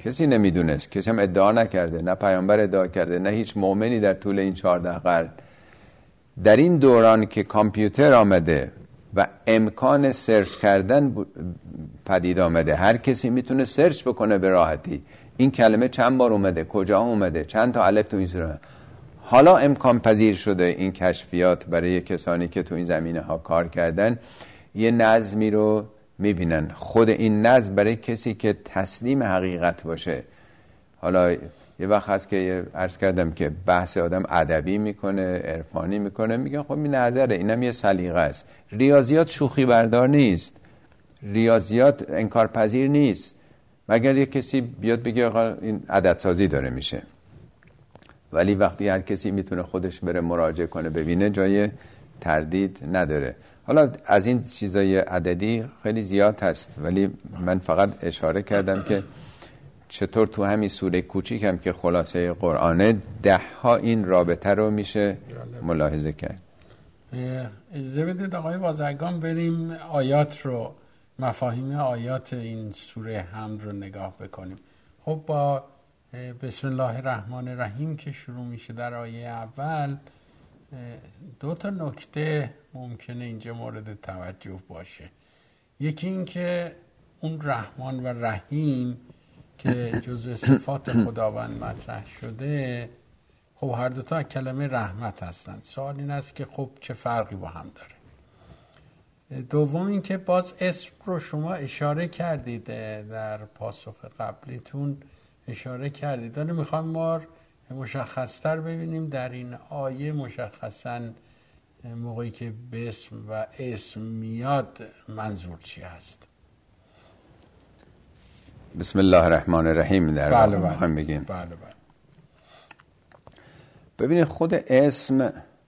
کسی نمیدونست، کسی هم ادعا نکرده، نه پیامبر ادعا کرده، نه هیچ مؤمنی در طول این چهارده قرن. در این دوران که کامپیوتر آمده و امکان سرچ کردن پدید آمده، هر کسی میتونه سرچ بکنه به راحتی این کلمه چند بار اومده، کجا اومده، چند تا الف تو این سوره. حالا امکان پذیر شده این کشفیات برای کسانی که تو این زمینه ها کار کردن، یه نظمی رو میبینن. خود این نظم برای کسی که تسلیم حقیقت باشه، حالا یه وقت هست که عرض کردم که بحث آدم ادبی میکنه، عرفانی میکنه، میگن خب این نظره، اینم یه سلیقه است. ریاضیات شوخی بردار نیست، ریاضیات انکار پذیر نیست، مگر یه کسی بیاد بگه آقا این عدد سازی داره میشه. ولی وقتی هر کسی میتونه خودش بره مراجعه کنه ببینه، جای تردید نداره. حالا از این چیزای عددی خیلی زیاد هست، ولی من فقط اشاره کردم که چطور تو همین سوره کوچیک هم که خلاصه قرآنه، ده ها این رابطه رو میشه ملاحظه کرد. اجازه بدید آقای بازرگان بریم آیات رو، مفاهیم آیات این سوره حمد رو نگاه بکنیم. خب با بسم الله الرحمن الرحیم که شروع میشه در آیه اول، دو تا نکته ممکنه اینجا مورد توجه باشه. یکی این که اون رحمان و رحیم که جزء صفات خداوند مطرح شده، خب هر دو تا کلمه رحمت هستند. سوال این است که خب چه فرقی با هم داره؟ دوم این که باز اسم رو شما اشاره کردید در پاسخ قبلیتون، اشاره کردید. داره میخوایم ما مشخصتر ببینیم در این آیه مشخصاً موقعی که به اسم و اسم میاد منظور چی هست. بسم الله الرحمن الرحیم در بله واقع بله. بگیم. بله بله. ببینید خود اسم،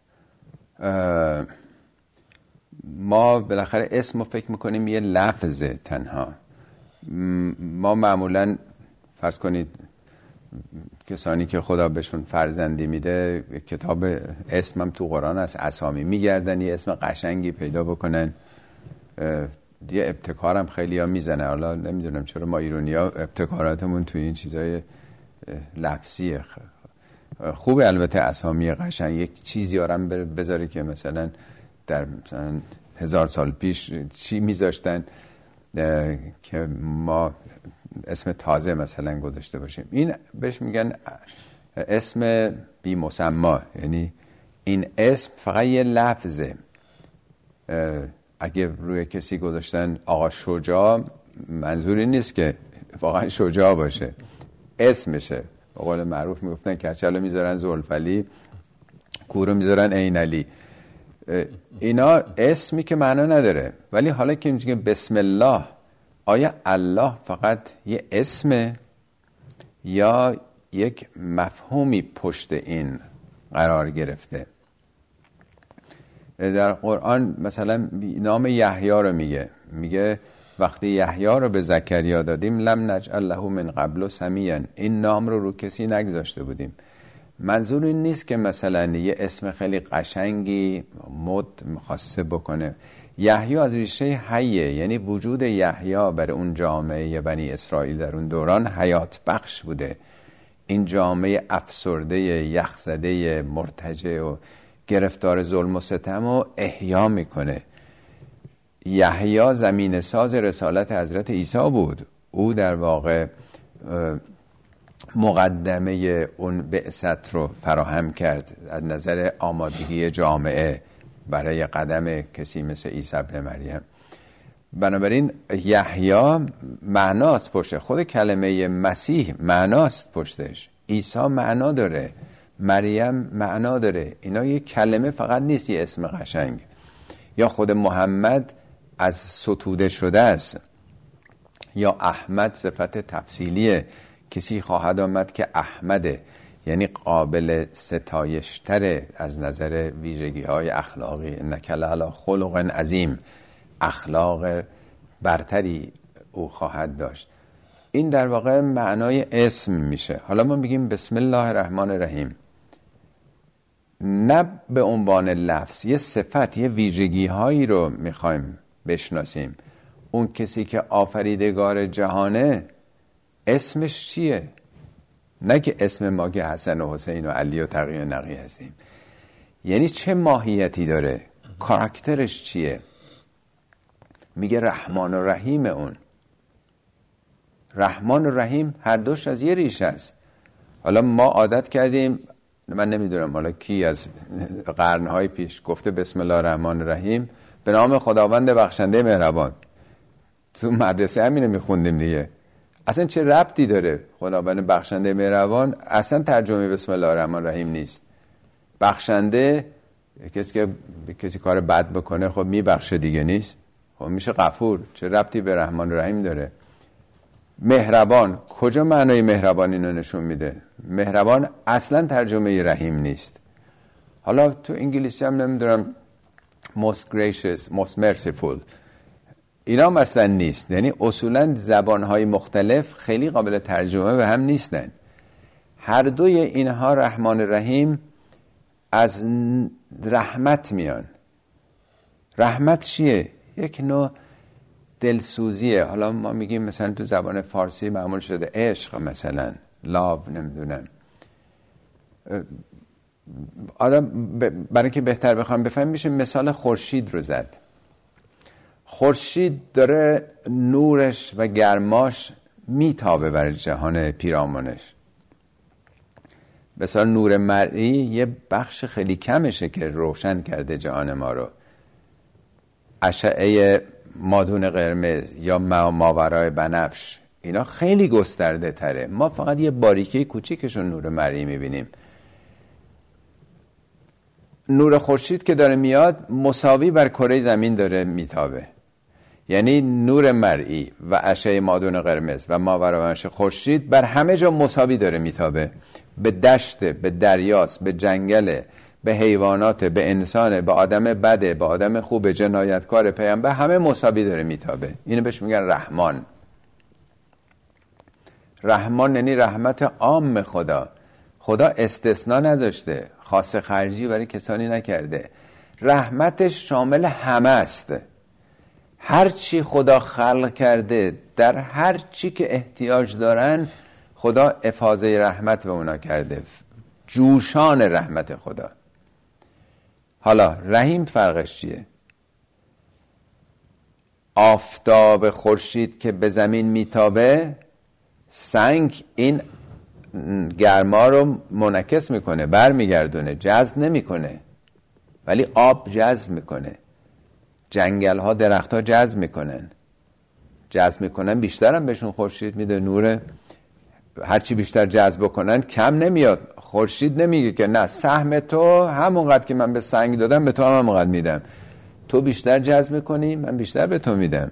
ما بالاخره اسم رو فکر میکنیم یه لفظه تنها. ما معمولا فرض کنید کسانی که خدا بهشون فرزندی میده، کتاب اسم هم تو قرآن هست، اسامی میگردن یه اسم قشنگی پیدا بکنن، یه ابتکار هم خیلی ها میزنه. حالا نمیدونم چرا ما ایرانی ها ابتکاراتمون توی این چیزای لفظیه. خوبه البته اسامی قشنگ، یک چیزی آرم بذاره که مثلا در مثلا هزار سال پیش چی میذاشتن که ما اسم تازه مثلا گذاشته باشیم. این بهش میگن اسم بی مسما، یعنی این اسم فقط یه لفظه. اگه روی کسی گذاشتن آقا شجاع، منظوری نیست که واقعا شجاع باشه، اسمشه. به قول معروف میگفتن کچلو میذارن زلفلی، کورو میذارن عینعلی. اینا اسمی که معنا نداره. ولی حالا که میگن بسم الله، آیا الله فقط یه اسمه یا یک مفهومی پشت این قرار گرفته؟ در قرآن مثلا نام یحیی رو میگه، میگه وقتی یحیی رو به زکریا دادیم لم نجعل له من قبل سمیا، این نام رو رو کسی نگذاشته بودیم. منظور این نیست که مثلا یه اسم خیلی قشنگی مد مخاصه بکنه. یحیی از ریشه حیه، یعنی وجود یحیی برای اون جامعه بنی اسرائیل در اون دوران حیات بخش بوده. این جامعه افسرده، یخزده، مرتجع و گرفتار ظلم و ستم رو احیا میکنه. یحیی زمین ساز رسالت حضرت عیسی بود. او در واقع مقدمه اون بعثت رو فراهم کرد از نظر آمادگی جامعه برای قدم کسی مثل عیسی ابن مریم. بنابراین یحیی معناست پشت خود کلمه مسیح، معناست پشتش. عیسی معنا داره، مریم معنا داره. اینا یه کلمه فقط نیست، یه اسم قشنگ. یا خود محمد از ستوده شده است، یا احمد صفت تفصیلیه. کسی خواهد آمد که احمده، یعنی قابل ستایشتره از نظر ویژگی های اخلاقی. انک لعلی خلق عظیم، اخلاق برتری او خواهد داشت. این در واقع معنای اسم میشه. حالا ما بگیم بسم الله الرحمن الرحیم، نه به عنوان لفظ، یه صفت، یه ویژگی هایی رو میخوایم بشناسیم. اون کسی که آفریدگار جهانه اسمش چیه؟ نه که اسم ما که حسن و حسین و علی و تقی و نقی هستیم. یعنی چه ماهیتی داره؟ کاراکترش چیه؟ میگه رحمان و رحیم. اون رحمان و رحیم هر دوش از یه ریشه است. حالا ما عادت کردیم، من نمیدونم حالا کی از قرنهای پیش گفته بسم الله الرحمن الرحیم، به نام خداوند بخشنده مهربان. تو مدرسه همینو میخوندیم دیگه. اصلا چه ربطی داره خداوند بخشنده مهربان؟ اصلا ترجمه بسم الله الرحمن الرحیم نیست. بخشنده کسی که کسی کار بد بکنه خب میبخشه دیگه، نیست؟ خب میشه غفور. چه ربطی به رحمان الرحیم داره؟ مهربان کجا معنای مهربان اینو نشون میده؟ مهربان اصلا ترجمه رحیم نیست. حالا تو انگلیسی هم نمیدونم most gracious, most merciful، اینا هم اصلا نیست. یعنی اصولا زبانهای مختلف خیلی قابل ترجمه به هم نیستن. هر دوی اینها رحمان رحیم از رحمت میان. رحمت چیه؟ یک نوع دلسوزیه. حالا ما میگیم مثلا تو زبان فارسی معمول شده عشق، مثلا لاو، نمیدونم. آدم برای اینکه بهتر بخوام بفهم میشه مثال خورشید رو زد. خورشید داره نورش و گرماش میتابه بر جهان پیرامونش. مثلا نور مرئی یه بخش خیلی کمشه که روشن کرده جهان ما رو. اشعه مادون قرمز یا ماورای بنفش اینا خیلی گسترده تره. ما فقط یه باریکه کوچیکشون نور مرئی میبینیم. نور خورشید که داره میاد مساوی بر کره زمین داره میتابه. یعنی نور مرئی و اشعه مادون قرمز و ماورای بنفش خورشید بر همه جا مساوی داره میتابه. به دشت، به دریاست، به جنگل، به حیوانات، به انسان، به آدم بده، به آدم خوب، جنایتکار، پیامبر، همه مساوی داره میتابه. اینو بهش میگن رحمان. رحمان یعنی رحمت عام خدا. خدا استثناء نذاشته، خاص خرجی برای کسانی نکرده. رحمتش شامل همه است. هر چی خدا خلق کرده، در هر چی که احتیاج دارن خدا افاضه رحمت به اونا کرده، جوشان رحمت خدا. حالا رحیم فرقش چیه؟ آفتاب خورشید که به زمین میتابه، سنگ این گرما رو منعکس میکنه، بر میگردونه، جذب نمیکنه، ولی آب جذب میکنه. جنگل ها، درخت ها جذب میکنن جذب میکنن بیشتر هم بهشون خورشید میده نوره. هرچی بیشتر جذب کنن کم نمیاد. خورشید نمیگه که نه سهم تو همونقدر که من به سنگ دادم به تو هم همونقدر میدم، تو بیشتر جذب میکنی من بیشتر به تو میدم.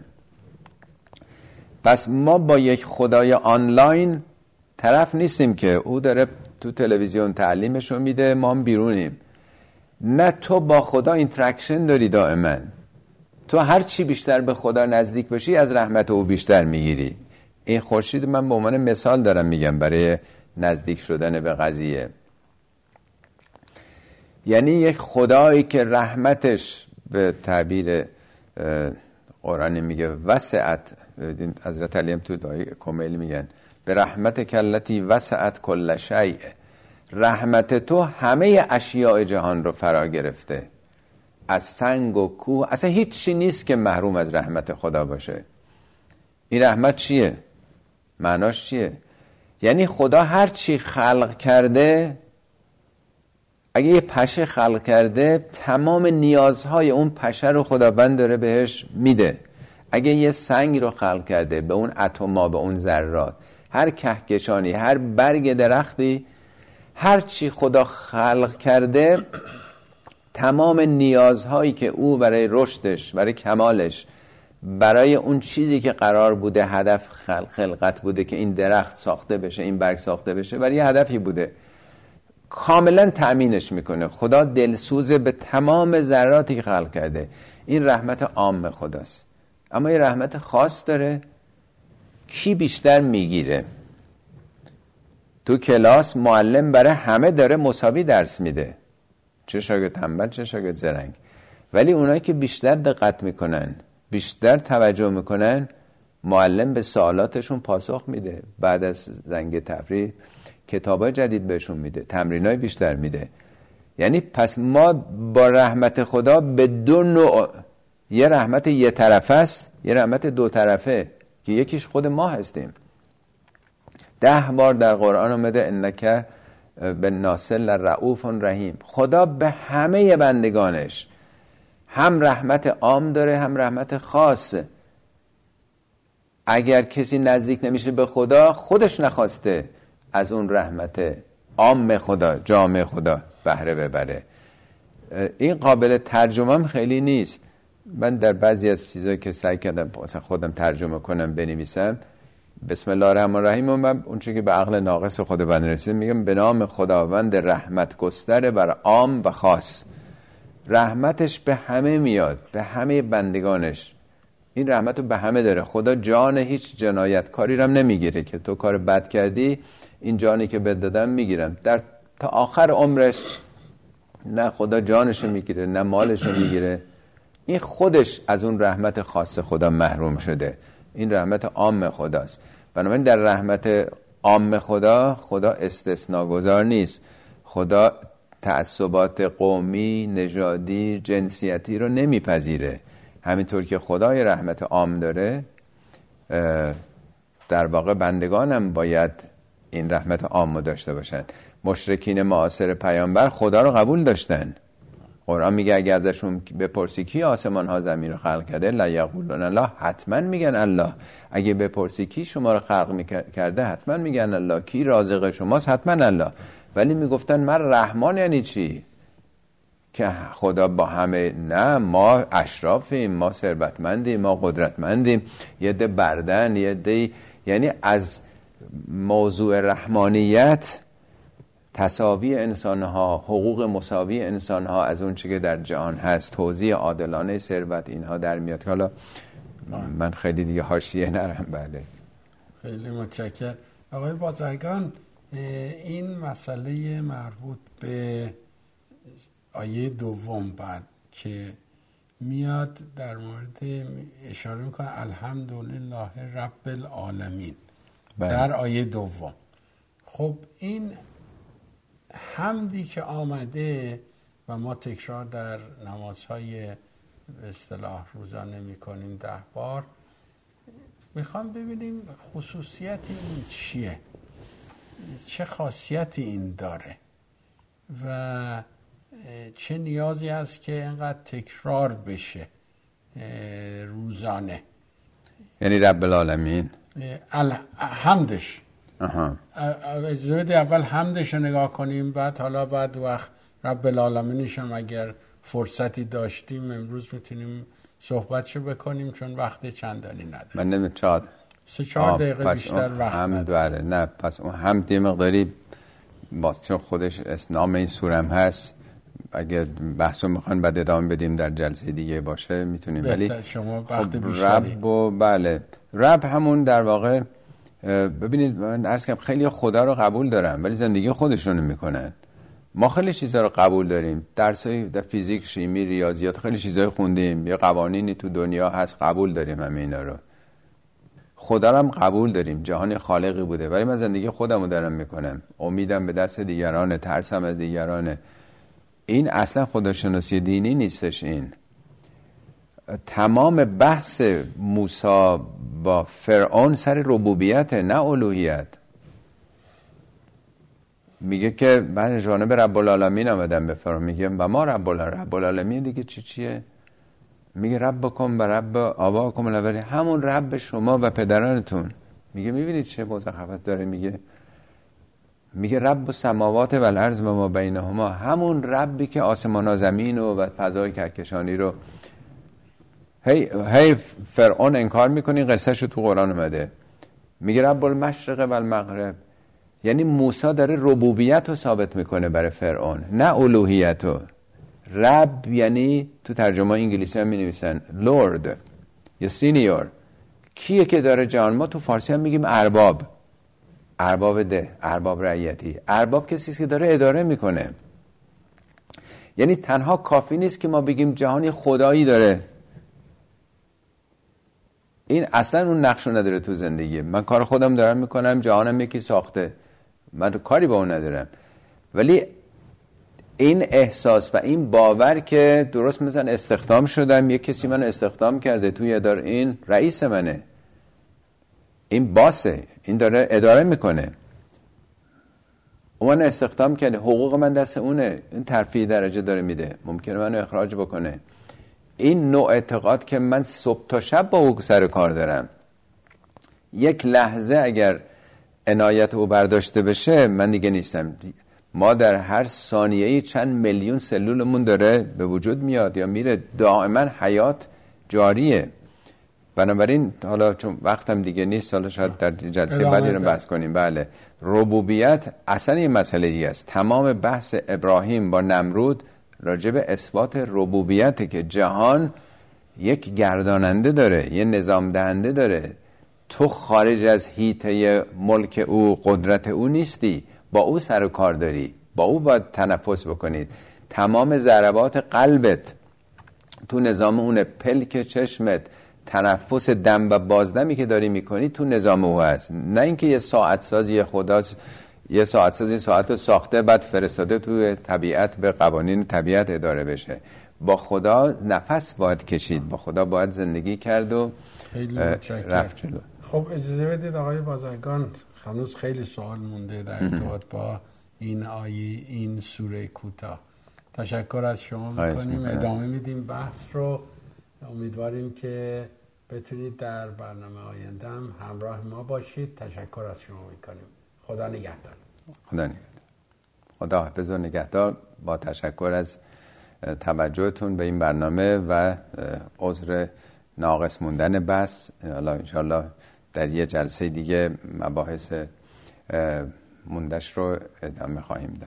پس ما با یک خدای آنلاین طرف نیستیم که او داره تو تلویزیون تعلیمشو میده ما هم بیرونیم. نه، تو با خدا اینتراکشن داری دائما. تو هر چی بیشتر به خدا نزدیک بشی از رحمت او بیشتر میگیری. این خورشید من به عنوان مثال دارم میگم برای نزدیک شدن به قضیه. یعنی یک خدایی که رحمتش به تعبیر قرآن میگه وسعت، حضرت علی هم تو دعای کمیل میگن به رحمت کلتی وسعت کل شیء، رحمت تو همه اشیاء جهان رو فرا گرفته. از سنگ و کوه اصلا هیچی نیست که محروم از رحمت خدا باشه. این رحمت چیه؟ معناش چیه؟ یعنی خدا هر چی خلق کرده، اگه یه پشه خلق کرده تمام نیازهای اون پشه رو خداوند داره بهش میده. اگه یه سنگ رو خلق کرده، به اون اتم‌ها، به اون ذرات، هر کهکشانی، هر برگ درختی، هر چی خدا خلق کرده تمام نیازهایی که او برای رشدش، برای کمالش، برای اون چیزی که قرار بوده هدف خلق خلقت بوده که این درخت ساخته بشه، این برگ ساخته بشه، برای یه هدفی بوده، کاملا تأمینش میکنه. خدا دلسوز به تمام ذراتی که خلق کرده. این رحمت عام خداست. اما یه رحمت خاص داره. کی بیشتر میگیره؟ تو کلاس معلم برای همه داره مساوی درس میده، چه شاگرد تنبل چه شاگرد زرنگ، ولی اونایی که بیشتر دقت میکنن، بیشتر توجه میکنن، معلم به سوالاتشون پاسخ میده، بعد از زنگ تفریح کتابای جدید بهشون میده، تمرینای بیشتر میده. یعنی پس ما با رحمت خدا به دو نوع، یه رحمت یه طرفه است، یه رحمت دو طرفه که یکیش خود ما هستیم. ده بار در قرآن اومده انک بالناس لرؤوف رحیم. خدا به همه بندگانش هم رحمت عام داره هم رحمت خاص. اگر کسی نزدیک نمیشه به خدا، خودش نخواسته از اون رحمت عام خدا، جامع خدا بهره ببره. این قابل ترجمه هم خیلی نیست. من در بعضی از چیزایی که سعی کردم خودم ترجمه کنم بنویسم، بسم الله الرحمن الرحیم، من اون چیزی که به عقل ناقص خود بنده رسید میگم به نام خداوند رحمت گستر بر عام و خاص. رحمتش به همه میاد، به همه بندگانش. این رحمت رو به همه داره. خدا جان هیچ جنایتکاری رو هم نمیگیره که تو کار بد کردی این جانی که بد دادم میگیرم. در تا آخر عمرش نه خدا جانشو میگیره نه مالشو میگیره. این خودش از اون رحمت خاص خدا محروم شده. این رحمت عام خداست. بنابراین در رحمت عام خدا، خدا استثناگذار نیست. خدا تعصبات قومی، نژادی، جنسیتی رو نمیپذیره. همینطور که خدای رحمت عام داره، در واقع بندگانم باید این رحمت عام رو داشته باشن. مشرکین معاصر پیامبر خدا رو قبول داشتن. قرآن میگه اگه ازشون بپرسی کی آسمان ها زمین رو خلق کرده، لا یقولون الله، حتما میگن الله. اگه بپرسی کی شما رو خلق کرده، حتما میگن الله. کی رازق شماست، حتما الله. ولی میگفتن من رحمان یعنی چی؟ که خدا با همه، نه ما اشرافیم، ما ثروتمندیم، ما قدرتمندیم، یه ده بردن، یه ده، یعنی از موضوع رحمانیت، تساوی انسانها، حقوق مساوی انسانها از اون چی که در جهان هست، توزیع عادلانه ثروت، اینها در میاد. حالا من خیلی دیگه حاشیه نرم. بله خیلی متشکرم آقای بازرگان. این مسئله مربوط به آیه دوم بعد که میاد در مورد اشاره میکنه الحمدلله رب العالمین بله. در آیه دوم، خب این حمدی که آمده و ما تکرار در نمازهای اصطلاح روزانه میکنیم ده بار، میخوام ببینیم خصوصیت این چیه، چه خاصیتی این داره و چه نیازی هست که اینقدر تکرار بشه روزانه. یعنی رب العالمین حمدش. اجازه بده اول حمدش رو نگاه کنیم، بعد حالا بعد وقت رب العالمینش هم اگر فرصتی داشتیم امروز میتونیم صحبتشو بکنیم، چون وقت چندانی نداریم. من نمی‌چاد سه چهار دقیقه بیشتر وقت نداریم. نه پس اون حمد یه مقداری باز چون خودش اسنام این سورم هست، اگه بحثو میخوان بعد ادامه بدیم در جلسه دیگه باشه میتونیم. ولی شما وقت خب بیشتری. رب و بله رب همون در واقع، ببینید من عرض کنم خیلی خدا رو قبول دارن ولی زندگی خودشونو میکنن. ما خیلی چیزا رو قبول داریم، درسای در فیزیک، شیمی، ریاضیات، خیلی چیزای خوندیم، یه قوانینی تو دنیا هست قبول داریم همه اینا رو. خدا رو هم قبول داریم، جهان خالقی بوده، ولی من زندگی خودمو دارم میکنم، امیدم به دست دیگرانه، ترسم از دیگرانه. این اصلا خداشناسی دینی نیستش. این تمام بحث موسی با فرعون سر ربوبیت نه الوهیت. میگه که من جانب رب العالمین آمدم به فرعون، میگه و ما رب العالمین، رب العالمین دیگه چی چیه؟ میگه ربکم و رب آباکم الاولین، همون رب شما و پدرانتون. میگه میبینید چه مزخرفت داره. میگه میگه رب السماوات و الارض و ما بینهما، همون ربی که آسمان و زمین و, و فضای کهکشانی رو. هی هی فرعون انکار میکنی، قصه شو تو قرآن اومده. میگه رب المشرق و المغرب، یعنی موسی داره ربوبیت رو ثابت میکنه برای فرعون نه الوهیت رو. رب یعنی تو ترجمه انگلیسی هم مینویسن لورد یا سینیور. کیه که داره جهان؟ ما تو فارسی هم میگیم ارباب، ارباب ده، ارباب رعیتی. ارباب کسی که داره اداره میکنه. یعنی تنها کافی نیست که ما بگیم جهانی خدایی داره. این اصلا اون نقشو نداره تو زندگی. من کار خودم دارم میکنم، جهانم یکی ساخته، من کاری با اون ندارم. ولی این احساس و این باور که درست مثلا استخدام شدم، یک کسی منو استخدام کرده توی اداره، این رئیس منه، این باسه، این داره اداره میکنه، اون استخدام کرده، حقوق من دست اونه، این ترفیع درجه داره میده، ممکنه منو اخراج بکنه. این نوع اعتقاد که من صبح تا شب با او سر کار دارم، یک لحظه اگر عنایت او برداشته بشه من دیگه نیستم. ما در هر ثانیه‌ای چند میلیون سلولمون داره به وجود میاد یا میره، دائما حیات جاریه. بنابراین حالا چون وقتم دیگه نیست، حالا شاید در جلسه بعدی رو بحث کنیم. بله، ربوبیت اصلا این مسئله دیگه است. تمام بحث ابراهیم با نمرود راجع به اثبات ربوبیته که جهان یک گرداننده داره، یه نظام دهنده داره. تو خارج از حیطه ملک او، قدرت او نیستی، با او سر و کار داری، با او باید تنفس بکنید. تمام ضربات قلبت تو نظام اونه، پلک چشمت، تنفس دم و بازدمی که داری میکنی تو نظام او هست. نه اینکه یه ساعت سازی خدا یه ساعت سازی ساعت رو ساخته بعد فرستاده تو طبیعت به قوانین طبیعت اداره بشه. با خدا نفس باید کشید، با خدا باید زندگی کرد و رفت جلو. خب اجازه بدید آقای بازرگان، هنوز خیلی سوال مونده در ارتباط با این آیه، این سوره کوتاه. تشکر از شما میکنیم، ادامه میدیم بحث رو. امیدواریم که بتونید در برنامه آینده هم همراه ما باشید. تشکر از شما میکنیم. خدا نگهدار. خدا نگهدار. خدا حافظ و نگهدار. با تشکر از توجهتون به این برنامه و عذر ناقص موندن بحث. حالا انشالله در یه جلسه دیگه مباحث موندش رو ادامه خواهیم داد.